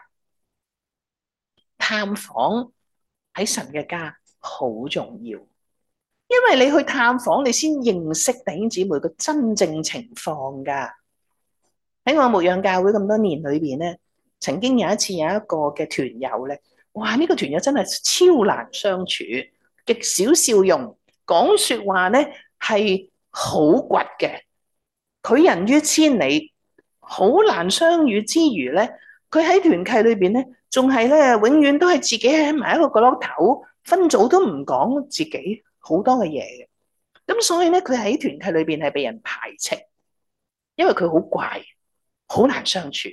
探訪喺神嘅家好重要。因為你去探訪，你先認識弟兄姊妹嘅真正情況噶。喺我牧養教會咁多年裏邊咧，曾經有一次有一個嘅團友咧，哇！呢個團友真係超難相處，極少笑容，講說話咧係好倔嘅，拒人於千里，好難相處之餘咧，佢喺團契裏邊咧，仲係咧永遠都係自己喺埋一個角落頭，分組都唔講自己。好多嘅嘢嘅，咁所以咧，佢喺團契裏邊係被人排斥，因為佢好怪，好難相處。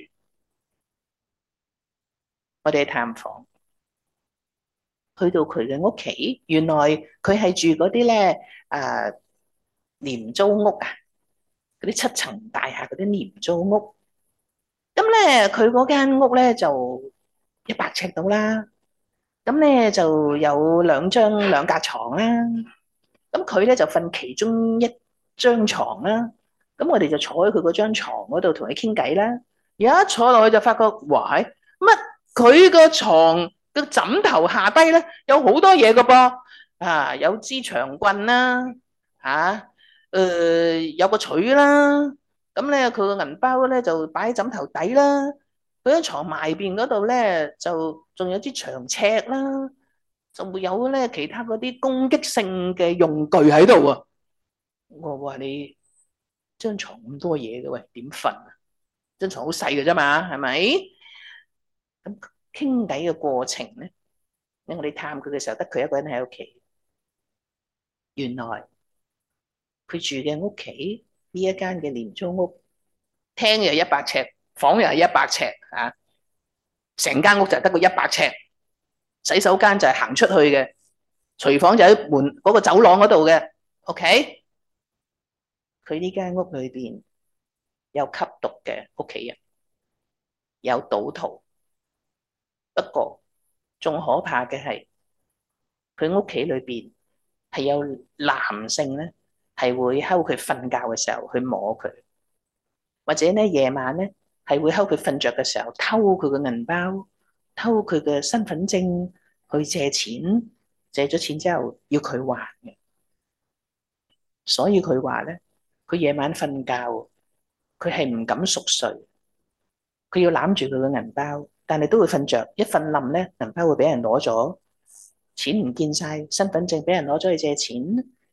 我哋去探訪，去到佢嘅屋企，原來佢係住嗰啲咧誒廉租屋啊，嗰啲七層大廈嗰啲廉租屋。咁咧，佢嗰間屋咧就一百尺到啦，咁咧就有兩張兩格床啦。咁佢咧就瞓其中一張床啦，咁我哋就坐喺佢嗰張床嗰度同佢傾偈啦。而一坐落去就發覺，哇！乜佢個床個枕頭下低咧有好多嘢噶噃，啊有支長棍啦，嚇，誒有個錘啦，咁咧佢個銀包咧就擺喺枕頭底啦。佢張床埋邊嗰度咧就仲有支長尺啦。就會有咧其他嗰啲攻擊性嘅用具喺度啊！我話你張床咁多嘢嘅，喂，點瞓啊？張床好細嘅啫嘛，係咪？咁傾偈嘅過程咧，因為我哋探佢嘅時候，得佢一個人喺屋企。原來佢住嘅屋企呢一間嘅廉租屋，廳又一百尺，房又係一百尺啊！成間屋就係得個一百尺。洗手間就係行出去嘅，廚房就喺門嗰個走廊嗰度嘅。OK，佢呢間屋裏邊有吸毒嘅屋企人，有賭徒。不過仲可怕嘅係，佢屋企裏邊係有男性咧，係會喺佢瞓覺嘅時候去摸佢，或者咧夜晚咧係會喺佢瞓着嘅時候偷佢嘅銀包，偷佢嘅身份證。去借錢，借咗錢之後要佢還嘅，所以佢話咧，佢夜晚瞓覺，佢係唔敢熟睡，佢要攬住佢嘅銀包，但係都會瞓着，一瞓冧咧，銀包會俾人攞咗，錢唔見晒，身份證俾人攞咗去借錢，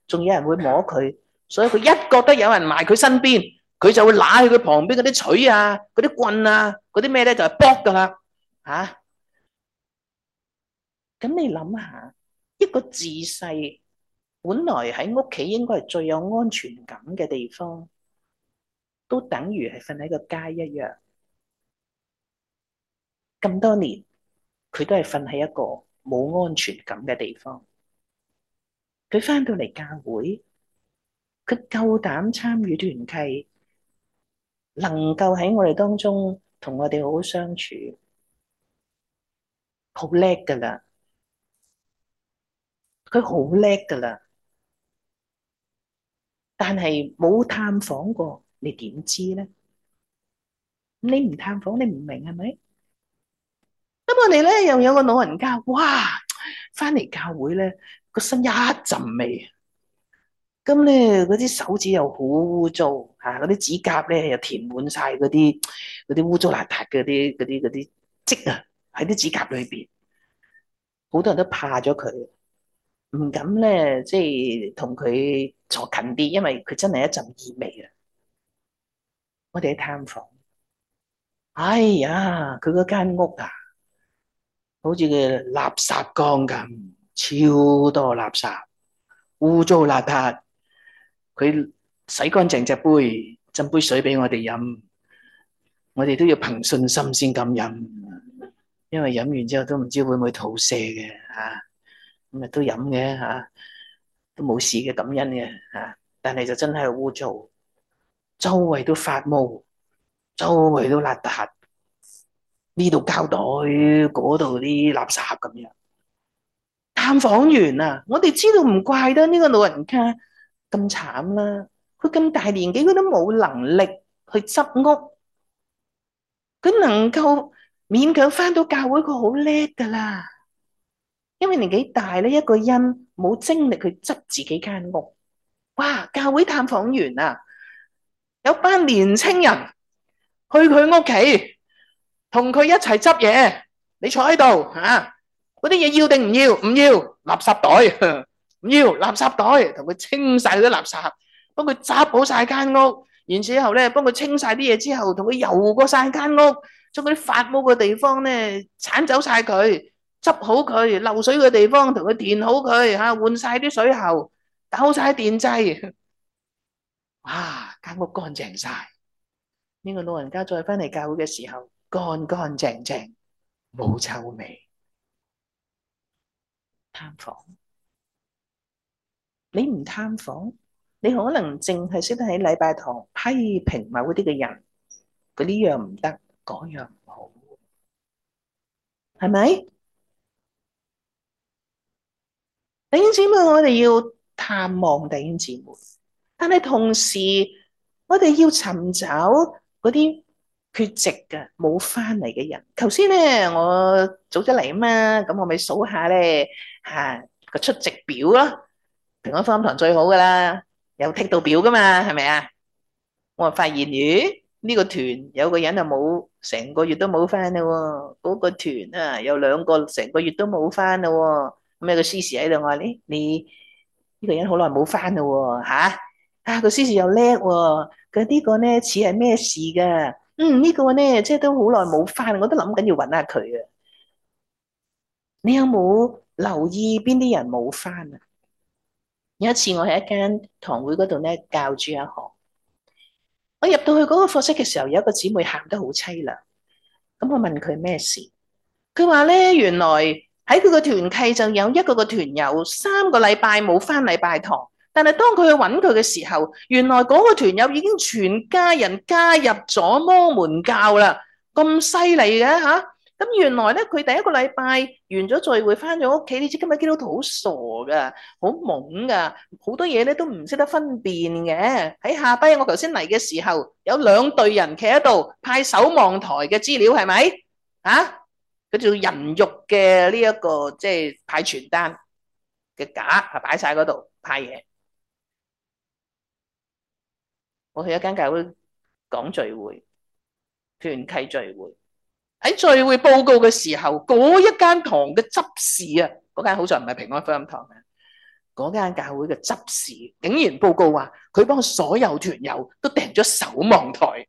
仲有人會摸佢，所以佢一覺得有人埋佢身邊，佢就會揦去佢旁邊嗰啲錘啊、嗰啲棍啊、嗰啲咩咧就係卜噶啦嚇。咁你諗下，一個自細本來喺屋企應該係最有安全感嘅地方，都等於係瞓喺個街一樣。咁多年，佢都係瞓喺一個冇安全感嘅地方。佢翻到嚟教會，佢夠膽參與團契，能夠喺我哋當中同我哋好好相處，好叻噶啦！佢好叻噶啦，但係冇探訪過，你點知咧？你唔探訪，你唔明係咪？咁我哋咧又有個老人家，哇！翻嚟教會咧，個身一陣味。咁咧，嗰啲手指又好污糟，嚇嗰啲指甲咧又填滿晒嗰啲嗰啲污糟邋遢嗰啲嗰啲嗰啲跡啊，喺啲指甲裏邊，好多人都怕咗佢，唔敢咧，即係同佢坐近啲，因為佢真係一陣異味啊！我哋去探訪，哎呀，佢嗰間屋啊，好似個垃圾缸咁，超多垃圾，污糟邋遢。佢洗乾淨隻杯，斟杯水俾我哋飲，我哋都要憑信心先敢飲，因為飲完之後都唔知會唔會肚瀉嘅嚇，咁啊都飲嘅嚇，都冇事嘅，感恩嘅嚇，但係就真係污糟，周圍都發毛，周圍都邋遢，呢度膠袋，嗰度啲垃圾咁樣。探訪完啊，我哋知道唔怪得呢個老人家咁慘啦，佢咁大年紀，佢都冇能力去執屋，佢能夠勉強翻到教會，佢好叻噶啦。因為年紀大咧，一個人冇精力去執自己間屋。哇！教會探訪完啊，有班年青人去佢屋企，同佢一齊執嘢。你坐喺度吓，嗰啲嘢要定唔要？唔要，垃圾袋。唔要垃圾袋，同佢清晒啲垃圾，幫佢執好晒間屋，然之後咧幫佢清晒啲嘢之後，同佢游過晒間屋，將嗰啲發毛嘅地方咧鏟走晒佢，執好佢漏水嘅地方，同佢填好佢吓，換晒啲水喉，搞晒電掣，哇！間屋乾淨晒。呢個老人家再翻嚟教會嘅時候，乾乾淨淨，冇臭味。探訪。你唔探訪，你可能淨係識得喺禮拜堂批評某啲嘅人，佢呢樣唔得，嗰樣唔好，係咪？弟兄姊妹，我哋要探望弟兄姊妹，但係同時我哋要尋找嗰啲缺席嘅冇翻嚟嘅人。頭先咧，我早咗嚟啊嘛，咁我咪數下咧吓個出席表咯。平安福音堂最好噶啦，有剔到表噶嘛，係咪啊？我話發現，咦？呢個團有個人就冇成個月都冇翻啦喎，嗰個團啊有兩個成個月都冇翻啦喎。咁有個司事喺度，我話你你呢個人好耐冇翻啦喎，吓啊個司事又叻喎，佢呢個咧似係咩事噶？嗯呢個咧即係都好耐冇翻，我都諗緊要搵下佢啊。你有冇留意邊啲人冇翻啊？有一次我喺一間堂會嗰度咧教住一行。我入到去嗰個課室嘅時候，有一個姊妹喊得好淒涼。咁我問佢咩事，佢話咧原來喺佢個團契就有一個個團友三個禮拜冇返禮拜堂，但係當佢去揾佢嘅時候，原來嗰個團友已經全家人加入咗摩門教啦，咁犀利嘅吓。咁原來咧，佢第一個禮拜完咗聚會，翻咗屋企。你知今日基督徒好傻噶，好懵噶，好多嘢咧都唔識得分辨嘅。喺下低，我頭先嚟嘅時候，有兩隊人企喺度派守望台嘅資料，係咪啊？佢做人肉嘅呢一個即係派傳單嘅架，係擺晒嗰度派嘢。我去一間教會講聚會，團契聚會。喺聚會報告嘅時候，嗰一間堂嘅執事啊，嗰間好在唔係平安福音堂啊， 嗰間教會嘅執事竟然報告話，佢幫所有團友都訂咗守望台。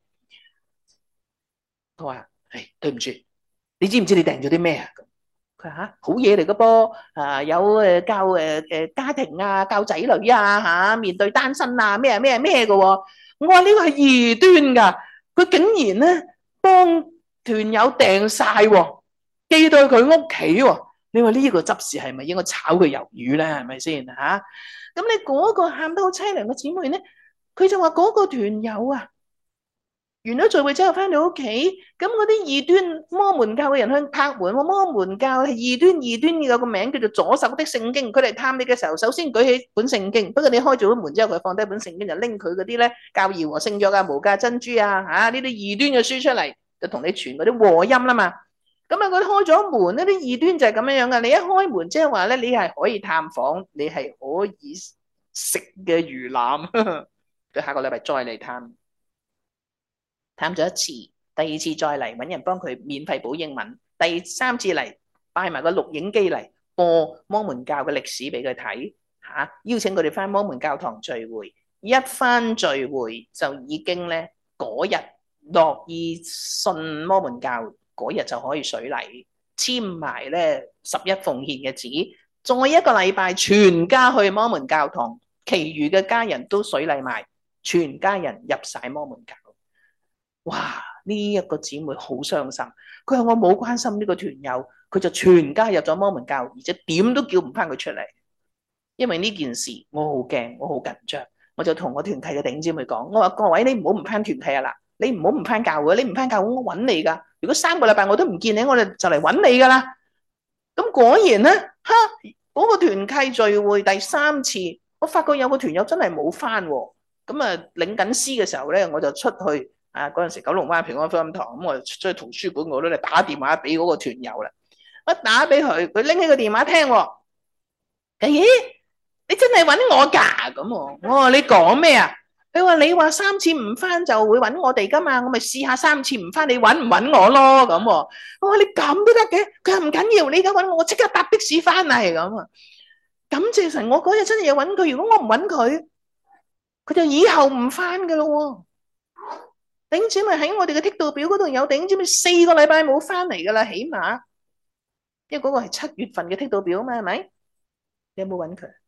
佢話：誒，對唔住，你知唔知你訂咗啲咩啊？佢話嚇，好嘢嚟嘅噃，啊有誒教誒誒家庭啊，教仔女啊嚇，面對單身啊咩咩咩嘅喎。我話呢個係異端㗎，佢竟然咧幫團友訂曬喎，寄到佢屋企喎。你話呢個執事係咪應該炒佢魷魚咧？係咪先嚇？咁你嗰個喊得好凄涼嘅姊妹咧，佢就話嗰個團友啊，完咗聚會之後翻到屋企，咁嗰啲異端摩門教嘅人去拍門，話摩門教係異端，異端有個名叫做左手的聖經。佢嚟探你嘅時候，首先舉起本聖經，不過你開咗門之後，佢放低本聖經就拎佢嗰啲咧教義和聖約啊、無價珍珠啊嚇呢啲異端嘅書出嚟，就同你傳嗰啲和音啦嘛。咁啊，佢開咗門，呢啲異端就係咁樣樣噶。你一開門即係話咧，你係可以探訪，你係可以食嘅魚腩。佢下個禮拜再嚟探。探咗一次，第二次再嚟揾人幫佢免費補英文，第三次嚟帶埋個錄影機嚟播摩門教嘅歷史俾佢睇嚇，邀請佢哋翻摩門教堂聚會。一翻聚會就已經咧嗰日樂意信摩門教，嗰日就可以水禮，簽埋咧十一奉獻嘅紙，再一個禮拜全家去摩門教堂，其餘嘅家人都水禮埋，全家人入晒摩門教。哇！呢、這、一個姊妹好傷心，佢話我冇關心呢個團友，佢就全家入咗摩門教，而且點都叫唔翻佢出嚟。因為呢件事我好驚，我好緊張，我就同我團契嘅弟兄姊妹講，我話各位你唔好唔翻團契啊啦，你唔好唔翻教會，你唔翻教會我揾你噶。如果三個禮拜我都唔見你，我哋就嚟揾你噶啦。咁果然咧，哈嗰、那個團契聚會第三次，我發覺有個團友真係冇翻喎。咁啊領緊詩嘅時候咧，我就出去。啊！嗰陣時九龍灣平安福音堂，咁我就出去圖書館嗰度咧打電話俾嗰個團友啦。一打俾佢，佢拎起個電話聽喎。咦？你真係揾我㗎？咁我我話你講咩啊？佢話你話三次唔翻就會揾我哋㗎嘛，我咪試下三次唔翻，你揾唔揾我咯？咁我話你咁都得嘅？佢話唔緊要，你而家揾我，我即刻搭的士翻嚟咁啊！感謝神，我嗰日真係要揾佢。如果我唔揾佢，佢就以後唔翻㗎咯喎。頂姊妹喺我哋嘅剔度表嗰度有頂姊妹四個禮拜冇翻嚟噶啦，起碼，因為嗰個係七月份嘅剔度表啊嘛，係咪？你有冇揾佢？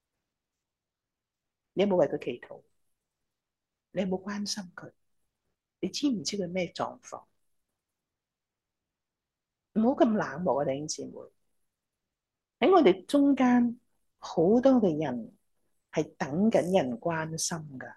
你有冇為佢祈禱？你有冇關心佢？你知唔知佢咩狀況？唔好咁冷漠啊，頂姊妹！喺我哋中間好多嘅人係等緊人關心噶。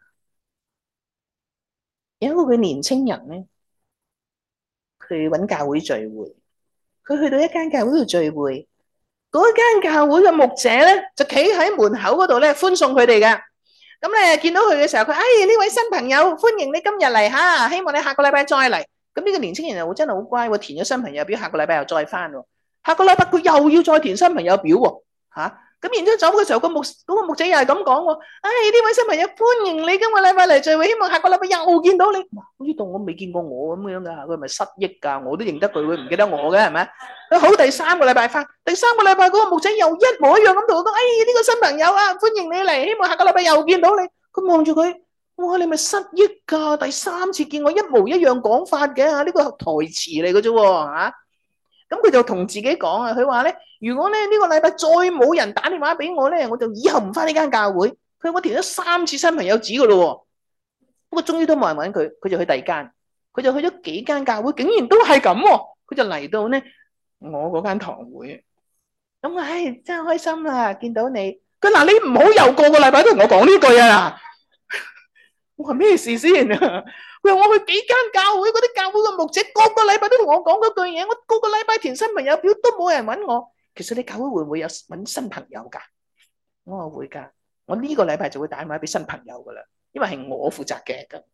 有一個嘅年青人咧，佢揾教會聚會，佢去到一間教會度聚會，嗰間教會嘅牧者咧就企喺門口嗰度咧歡送佢哋嘅。咁咧見到佢嘅時候，佢哎呢位新朋友，歡迎你今日嚟吓，希望你下個禮拜再嚟。咁呢個年青人又真係好乖喎，填咗新朋友表，下個禮拜又再翻喎。下個禮拜佢又要再填新朋友表喎，吓。咁然之後走嘅時候，個牧嗰個牧者又係咁講喎，哎呢位新朋友歡迎你今個禮拜嚟聚會，希望下個禮拜又見到你。哇，呢度我未見過我咁樣噶，佢係咪失憶噶？我都認得佢，佢唔記得我嘅係咪？佢好，第三個禮拜翻，第三個禮拜嗰個牧者又一模一樣咁同我講，哎呢個新朋友啊，歡迎你嚟，希望下個禮拜又見到你。佢望住佢，哇你咪失憶噶？第三次見我一模一樣講法嘅吓，呢個係台詞嚟嘅啫吓。咁佢就同自己講啊，佢話咧，如果咧呢個禮拜再冇人打電話俾我咧，我就以後唔翻呢間教會。佢話我填咗三次新朋友紙噶咯，不過終於都冇人揾佢，佢就去第二間，佢就去咗幾間教會，竟然都係咁，佢就嚟到咧我嗰間堂會。咁我唉真係開心啦，見到你。佢嗱你唔好又個個禮拜都同我講呢句啊！我話咩事先啊？佢話我去幾間教會，嗰啲教會嘅牧者個個禮拜都同我講嗰句嘢，我個個禮拜填新朋友表都冇人揾我。其實你教會會唔會有揾新朋友噶？我話會噶，我呢個禮拜就會打電話俾新朋友噶啦，因為係我負責嘅。咁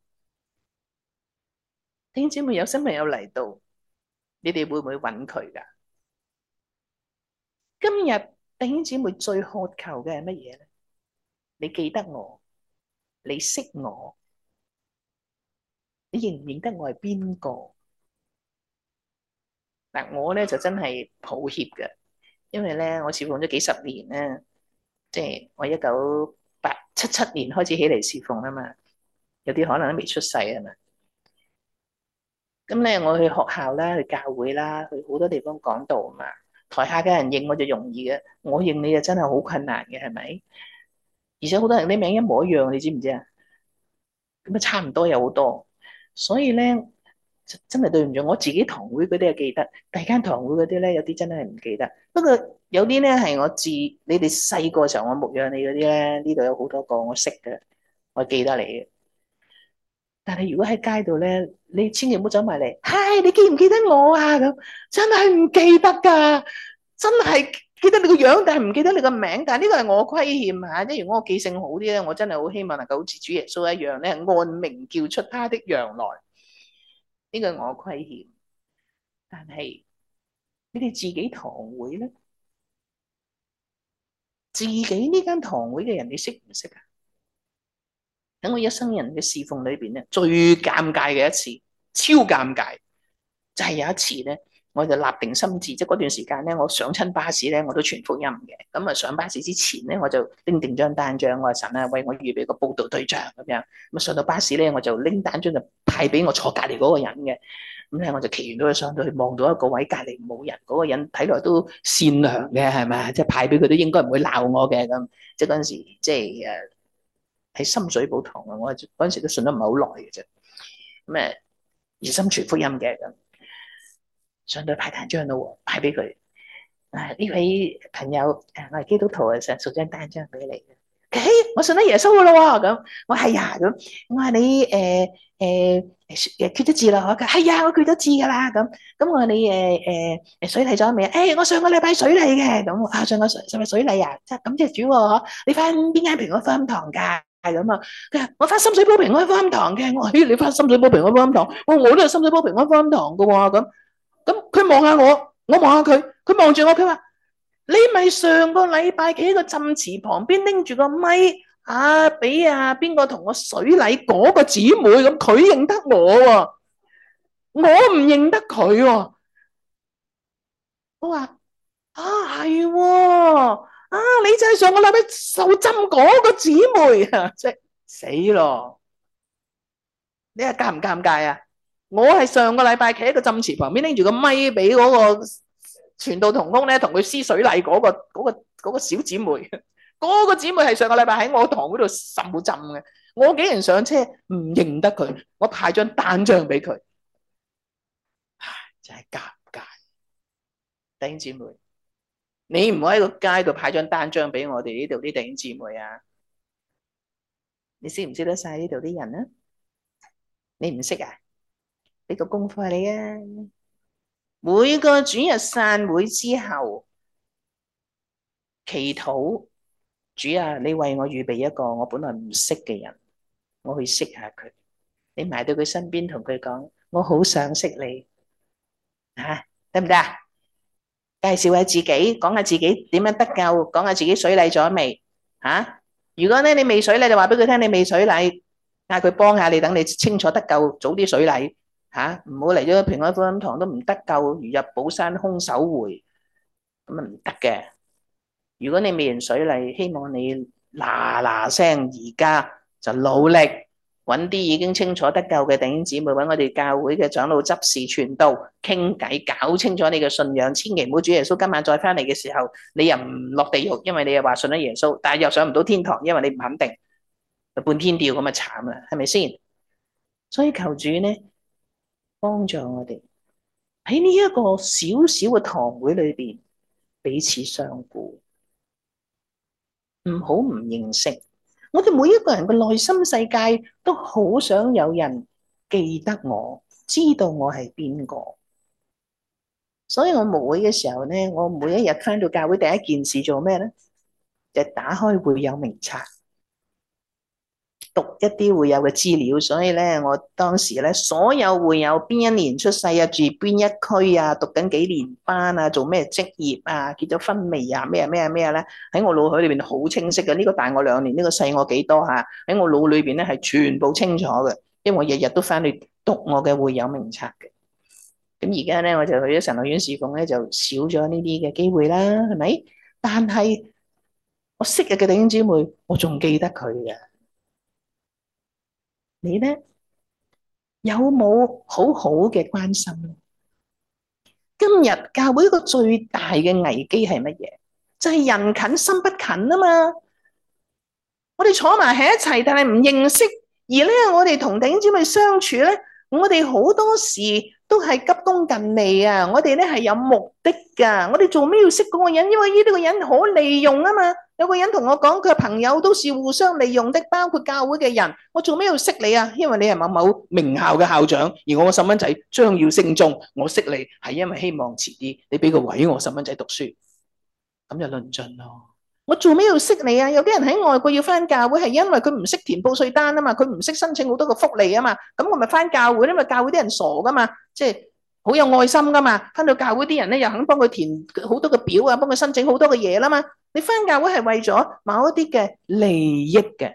弟兄姊妹有新朋友嚟到，你哋會唔會揾佢噶？今日弟兄姊妹最渴求嘅係乜嘢咧？你記得我，你識我。你認唔認得我係邊個？嗱，我咧就真係抱歉嘅，因為咧我侍奉咗幾十年咧， 即係我一九八七七年開始起嚟侍奉啊嘛，有啲可能都未出世啊嘛。咁咧，我去學校啦，去教會啦，去好多地方講道啊嘛。台下嘅人認我就容易嘅，我認你就真係好困難嘅，係咪？而且好多人啲名一模一樣，你知唔知啊？咁啊，差唔多有好多，所以咧真真係對唔住，我自己堂會嗰啲係記得，第二間堂會嗰啲咧有啲真係唔記得。不過有啲咧係我自你哋細個時候我牧養你嗰啲咧，呢度有好多個我識嘅，我記得你嘅。但係如果喺街度咧，你千祈唔好走埋嚟，嗨，你記唔記得我啊？咁真係唔記得噶，真係記得你個樣，但係唔記得你個名。但係呢個係我虧欠吓，即係如果我記性好啲咧，我真係好希望能夠好似主耶穌一樣咧，按名叫出他的羊來。呢個係我虧欠。但係你哋自己堂會咧，自己呢間堂會嘅人，你識唔識啊？喺我一生人嘅侍奉裏邊咧，最尷尬嘅一次，超尷尬，就係有一次咧，我就立定心志，即係嗰段時間咧，我上親巴士咧，我都傳福音嘅。咁啊，上巴士之前咧，我就拎定張單張，我話神啊，為我預備個報道對象咁樣。咁啊，上到巴士咧，我就拎單張就派俾我坐隔離嗰個人嘅。咁咧，我就騎完到去上到去，望到一個位隔離冇人，嗰個人睇落都善良嘅，係咪？即係派俾佢都應該唔會鬧我嘅咁。即係嗰陣時，即係誒。喺深水埗堂啊！我嗰陣時都信得唔係好耐嘅啫，咁誒熱心傳福音嘅咁，上到派單張咯，派俾佢。啊呢位朋友誒，我係基督徒啊，想送張單張俾你。誒，我信得耶穌噶咯喎，咁我係呀咁，我話你誒誒誒決咗志啦，我係呀，我決咗志噶啦咁，咁我話你誒誒誒水禮咗未啊？誒，我上個禮拜水禮嘅，咁啊上個上上個水禮啊，即係感謝主喎，你翻邊間平安福音堂㗎？係咁啊！佢話我翻深水埗平安福音堂嘅，我話咦你翻深水埗平安福音堂？我我都係深水埗平安福音堂噶喎，咁咁佢望下我，我望下佢，佢望住我，佢話你咪上個禮拜企喺個浸池旁邊拎住個咪啊，俾啊邊個同我水禮嗰個姊妹咁，佢認得我喎，我唔認得佢喎。我話啊係喎，啊你就係上個禮拜受浸嗰個姊妹啊，即係死咯！你係尷唔尷尬啊？我係上個禮拜企喺個浸池旁邊拎住個咪俾嗰個傳道同工咧，同佢施水禮嗰個嗰個嗰個小姊妹，嗰個姊妹係上個禮拜喺我堂嗰度受浸嘅。我幾人上車唔認得佢，我派張單張俾佢，真係尷尬。弟兄姊妹，你唔好喺個街度派張單張俾我哋呢度啲弟兄姊妹啊！你識唔識得晒呢度啲人啊？你唔識啊？俾個功課你啊！每個主日散會之後，祈禱，主啊，你為我預備一個我本來唔識嘅人，我去識下佢。你埋到佢身邊，同佢講，我好想識你，吓得唔得啊？介紹下自己，講下自己點樣得救，講下自己水禮咗未？吓、啊，如果咧你未水禮，就話俾佢聽你未水禮，嗌佢幫下你，等你清楚得救，早啲水禮。吓，唔好嚟咗平安福音堂都唔得救，如入寶山空手回，咁啊唔得嘅。如果你未完水禮，希望你嗱嗱聲而家就努力揾啲已經清楚得救嘅弟兄姊妹，揾我哋教會嘅長老執事傳道傾偈，搞清楚你嘅信仰。千祈唔好主耶穌今晚再翻嚟嘅時候，你又唔落地獄，因為你又話信咗耶穌，但係又上唔到天堂，因為你唔肯定，半天吊咁啊慘啦，係咪先？所以求主呢，幫助我哋喺呢一個小小嘅堂會裏邊彼此相顧，唔好唔認識。我哋每一個人嘅內心世界都好想有人記得我，知道我係邊個。所以我牧會嘅時候咧，我每一日返到教會第一件事做咩咧？就係打開會友名冊，讀一啲會友嘅資料。所以咧，我當時咧，所有會友邊一年出世啊，住邊一區啊，讀緊幾年班啊，做咩職業啊，結咗婚未啊，咩啊咩啊咩啊咧，喺我腦海裏邊好清晰嘅。呢個大我兩年，呢個細我幾多吓？喺我腦裏邊咧係全部清楚嘅，因為我日日都翻去讀我嘅會友名冊嘅。咁而家咧，我就去咗神學院侍奉咧，就少咗呢啲嘅機會啦，係咪？但係我昔日嘅弟兄姊妹，我仲記得佢嘅。你咧有冇好好嘅關心？今日教會一個最大嘅危機係乜嘢？就係人近心不近啊嘛！我哋坐埋喺一齊，但係唔認識，而咧我哋同弟兄姊妹相處咧，我哋好多時都係急功近利啊！我哋咧係有目的噶，我哋做咩要識嗰個人？因為呢啲個人可利用啊嘛！有個人同我講，佢嘅朋友都是互相利用的，包括教會嘅人。我做咩要識你啊？因為你係某某名校嘅校長，而我個細蚊仔將要升中，我識你係因為希望遲啲你俾個位我細蚊仔讀書，咁就論盡咯。我做咩要識你啊？有啲人喺外國要翻教會，係因為佢唔識填報稅單啊嘛，佢唔識申請好多個福利啊嘛。咁我咪翻教會，因為教會啲人傻噶嘛，即係好有愛心噶嘛。翻到教會啲人咧，又肯幫佢填好多個表啊，幫佢申請好多嘅嘢啦嘛。你翻教會係為咗某一啲嘅利益嘅，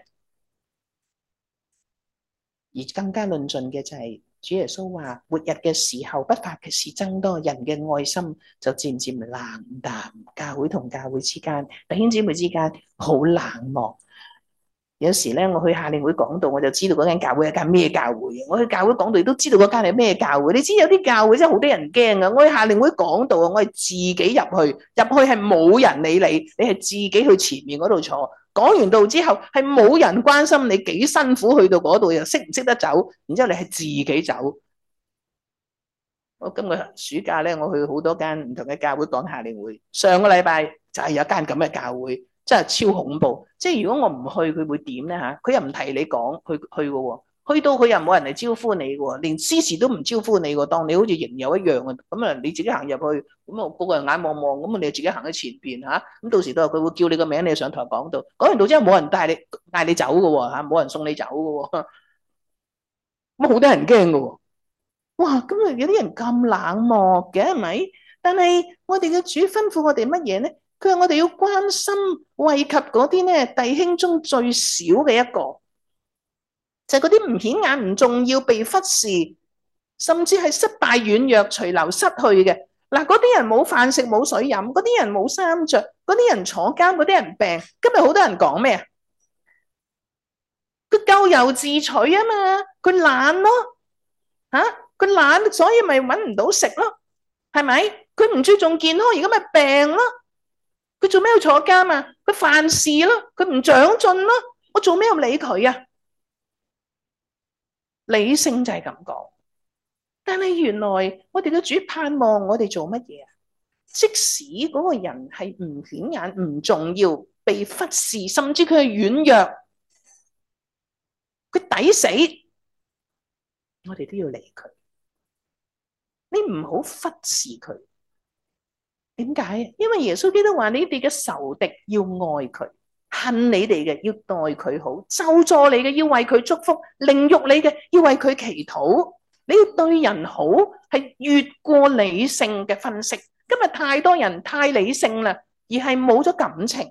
而更加論盡嘅就係主耶穌話：末日嘅時候，不法嘅事增多，人嘅愛心就漸漸冷淡，教會同教會之間、弟兄姊妹之間好冷漠。有時咧，我去夏令會講道，我就知道嗰間教會係間咩教會。我去教會講道，亦都知道嗰間係咩教會。你知有啲教會真係好多人驚噶。我去夏令會講道啊，我係自己入去，入去係冇人理你，你係自己去前面嗰度坐。講完道之後，係冇人關心你幾辛苦去到嗰度，又識唔識得走。然之後你係自己走。我今個暑假咧，我去好多間唔同嘅教會講夏令會。上個禮拜就係有一間咁嘅教會。真係超恐怖！即係如果我唔去，佢會點咧嚇？佢又唔提你講去去嘅喎，去到佢又冇人嚟招呼你嘅喎，連司事都唔招呼你喎，當你好似營友一樣嘅。咁啊，你自己行入去，咁啊個個人眼望望，咁啊你就自己行喺前邊嚇。咁到時都係佢會叫你個名，你就上台講道。講完道之後冇人帶你嗌你走嘅喎嚇，冇人送你走嘅喎。咁好多人驚嘅喎。哇！咁啊有啲人咁冷漠嘅係咪？但係我哋嘅主吩咐我哋乜嘢咧？佢話我哋要關心惠及嗰啲咧弟兄中最少嘅一個，就係嗰啲唔顯眼、唔重要、被忽視，甚至係失敗、軟弱、隨流失去嘅。嗱，嗰啲人冇飯食、冇水飲，嗰啲人冇衫着，嗰啲人坐監，嗰啲人病。今日好多人講咩啊？佢咎由自取啊嘛，佢懶咯，吓佢懶，所以咪搵唔到食咯，係咪？佢唔注重健康，而家咪病咯。佢做咩要坐監啊？佢犯事咯，佢唔長進咯。我做咩要理佢啊？理性就係咁講，但係原來我哋嘅主盼望我哋做乜嘢啊？即使嗰個人係唔顯眼、唔重要、被忽視，甚至佢係軟弱，佢抵死，我哋都要理佢。你唔好忽視佢。點解？因為耶穌基督話：你哋嘅仇敵要愛佢，恨你哋嘅要待佢好，咒詛你嘅要為佢祝福，凌辱你嘅要為佢祈禱。你要對人好，係越過理性嘅分析。今日太多人太理性啦，而係冇咗感情。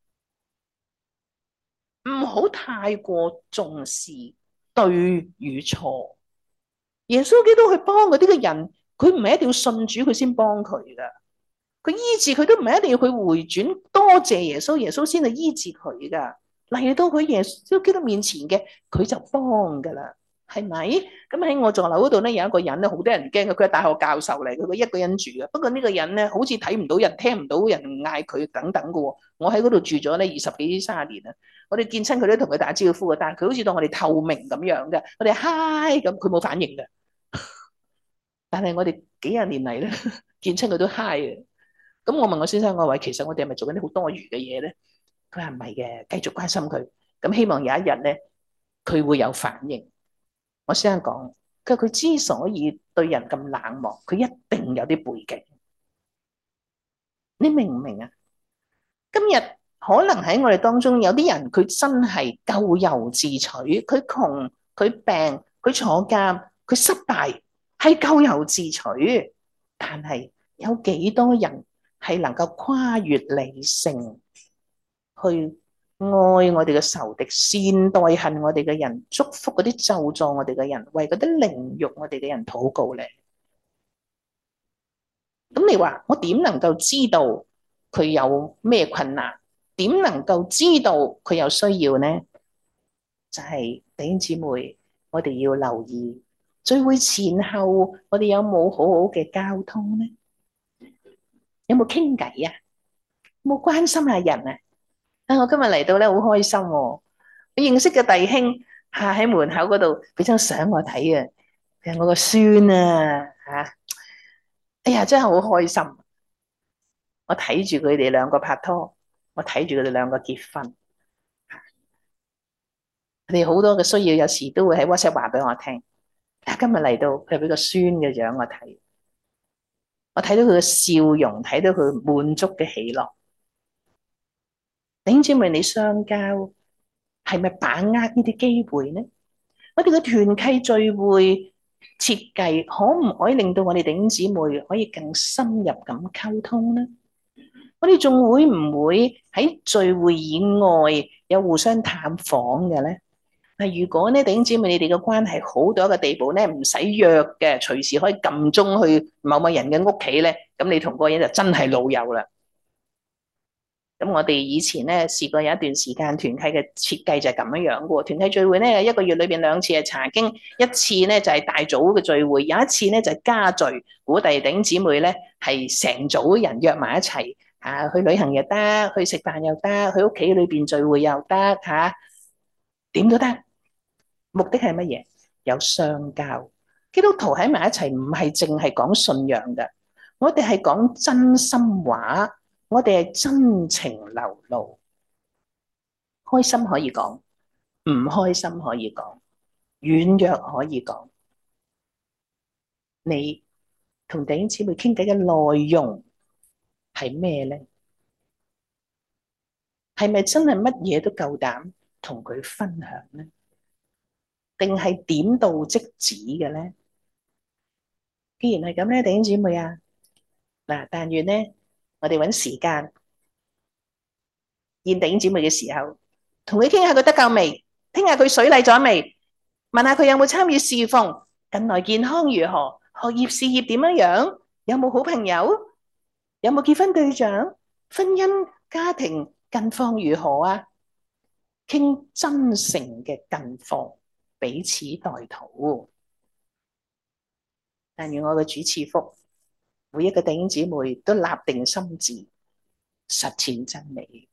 唔好太過重視對與錯。耶穌基督去幫嗰啲嘅人，佢唔係一定要信主佢先幫佢噶。佢醫治佢都唔係一定要佢回轉，多謝耶穌，耶穌先係醫治佢噶。嚟到佢耶穌基督面前嘅，佢就幫噶啦，係咪？咁喺我座樓嗰度咧，有一個人咧，好多人驚嘅，佢係大學教授嚟，佢一個人住嘅。不過呢個人咧，好似睇唔到人，聽唔到人嗌佢等等嘅。我喺嗰度住咗咧二十幾三十年啦，我哋見親佢都同佢打招呼嘅，但係佢好似當我哋透明咁樣嘅，我哋嗨咁，佢冇反應嘅。但係我哋幾廿年嚟咧，見親佢都嗨嘅。咁我問我先生，我話其實我哋係咪做緊啲好多餘嘅嘢咧？佢話唔係嘅，繼續關心佢。咁希望有一日咧，佢會有反應。我先生講，佢話佢之所以對人咁冷漠，佢一定有啲背景。你明唔明啊？今日可能喺我哋當中有啲人，佢真係咎由自取，佢窮，佢病，佢坐監，佢失敗，係咎由自取。但係有幾多人係能夠跨越理性，去愛我哋嘅仇敵，善待恨我哋嘅人，祝福嗰啲咒詛我哋嘅人，為嗰啲凌辱我哋嘅人禱告咧？咁你話我點能夠知道佢有咩困難？ 點能夠知道佢有需要呢？就係弟兄姊妹，我哋要留意聚會前後，我哋有冇好好嘅交通呢？有冇傾偈啊？有冇關心下人啊？啊！我今日嚟到咧，好開心喎！我認識嘅弟兄嚇喺門口嗰度俾張相我睇啊，係我個孫啊嚇！哎呀，真係好開心！我睇住佢哋兩個拍拖，我睇住佢哋兩個結婚，佢哋好多嘅需要，有時都會喺 WhatsApp 話俾我聽。啊，今日嚟到，佢俾個孫嘅樣我睇，我睇到佢嘅笑容，睇到佢滿足嘅喜樂。弟兄姊妹，你相交係咪把握呢啲機會呢？我哋嘅團契聚會設計，可唔可以令到我哋弟兄姊妹可以更深入咁溝通呢？我哋仲會唔會喺聚會以外有互相探訪嘅咧？嗱，如果咧弟兄姊妹你哋嘅關係好到一個地步咧，唔使約嘅，隨時可以撳鐘去某某人嘅屋企咧，咁你同嗰個人就真係老友啦。咁我哋以前咧試過有一段時間團契嘅設計就係咁樣樣嘅喎，團契聚會咧一個月裏邊兩次係查經，一次咧就係大組嘅聚會，有一次咧就係家聚，鼓勵弟兄姊妹咧係成組人約埋一齊嚇，去旅行又得，去食飯又得，去屋企裏邊聚會又得嚇，點都得。目的係乜嘢？有相交。基督徒喺埋一齊唔係淨係講信仰嘅，我哋係講真心話。我哋係真情流露，開心可以講，唔開心可以講，軟弱可以講。你同弟兄姊妹傾偈嘅內容係咩咧？係咪真係乜嘢都夠膽同佢分享咧？定係點到即止嘅咧？既然係咁咧，弟兄姊妹啊，嗱，但願咧，我哋搵時間見弟兄姊妹嘅時候，同佢傾下佢得救未，聽下佢水禮咗未，問下佢有冇參與侍奉，近來健康如何，學業事業點樣樣，有冇好朋友，有冇結婚對象，婚姻家庭近況如何啊？傾真誠嘅近況，彼此代禱。但願我嘅主賜福，每一個弟兄姊妹都立定心志，實踐真理。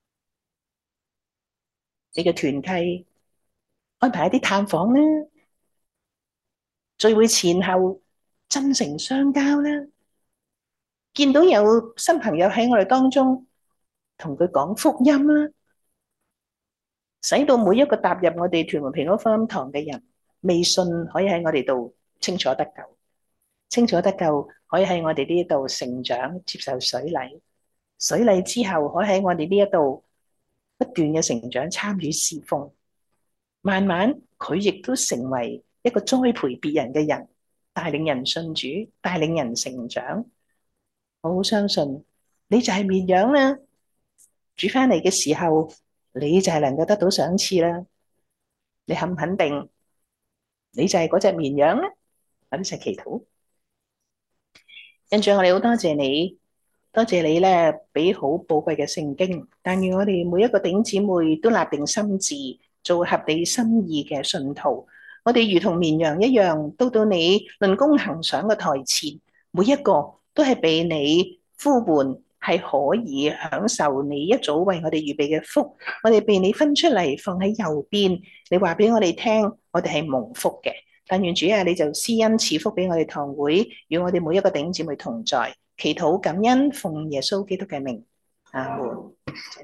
你嘅團契安排一啲探訪啦，聚會前後真誠相交啦，見到有新朋友喺我哋當中，同佢講福音啦，使到每一個踏入我哋屯門平安福音堂嘅人，未信可以喺我哋度清楚得救，清楚得救可以喺我哋呢度成長，接受水禮，水禮之後可以喺我哋呢一度不斷嘅成長，參與侍奉。慢慢佢亦都成為一個栽培別人嘅人，帶領人信主，帶領人成長。我好相信你就係綿羊啦，主翻嚟嘅時候，你就係能夠得到賞賜啦。你肯唔肯定？你就係嗰隻綿羊咧？我哋一齊祈禱。跟住我哋好多謝你，多謝你咧，俾好寶貴嘅聖經。但願我哋每一個弟兄姊妹都立定心志，做合你心意嘅信徒。我哋如同綿羊一樣，到到你論功行賞嘅台前，每一個都係被你呼喚，係可以享受你一早為我哋預備嘅福。我哋被你分出嚟放喺右邊，你話俾我哋聽，我哋係蒙福嘅。但願主啊，你就施恩賜福俾我哋堂會，與我哋每一個弟兄姊妹同在。祈禱感恩，奉耶穌基督嘅名，阿門。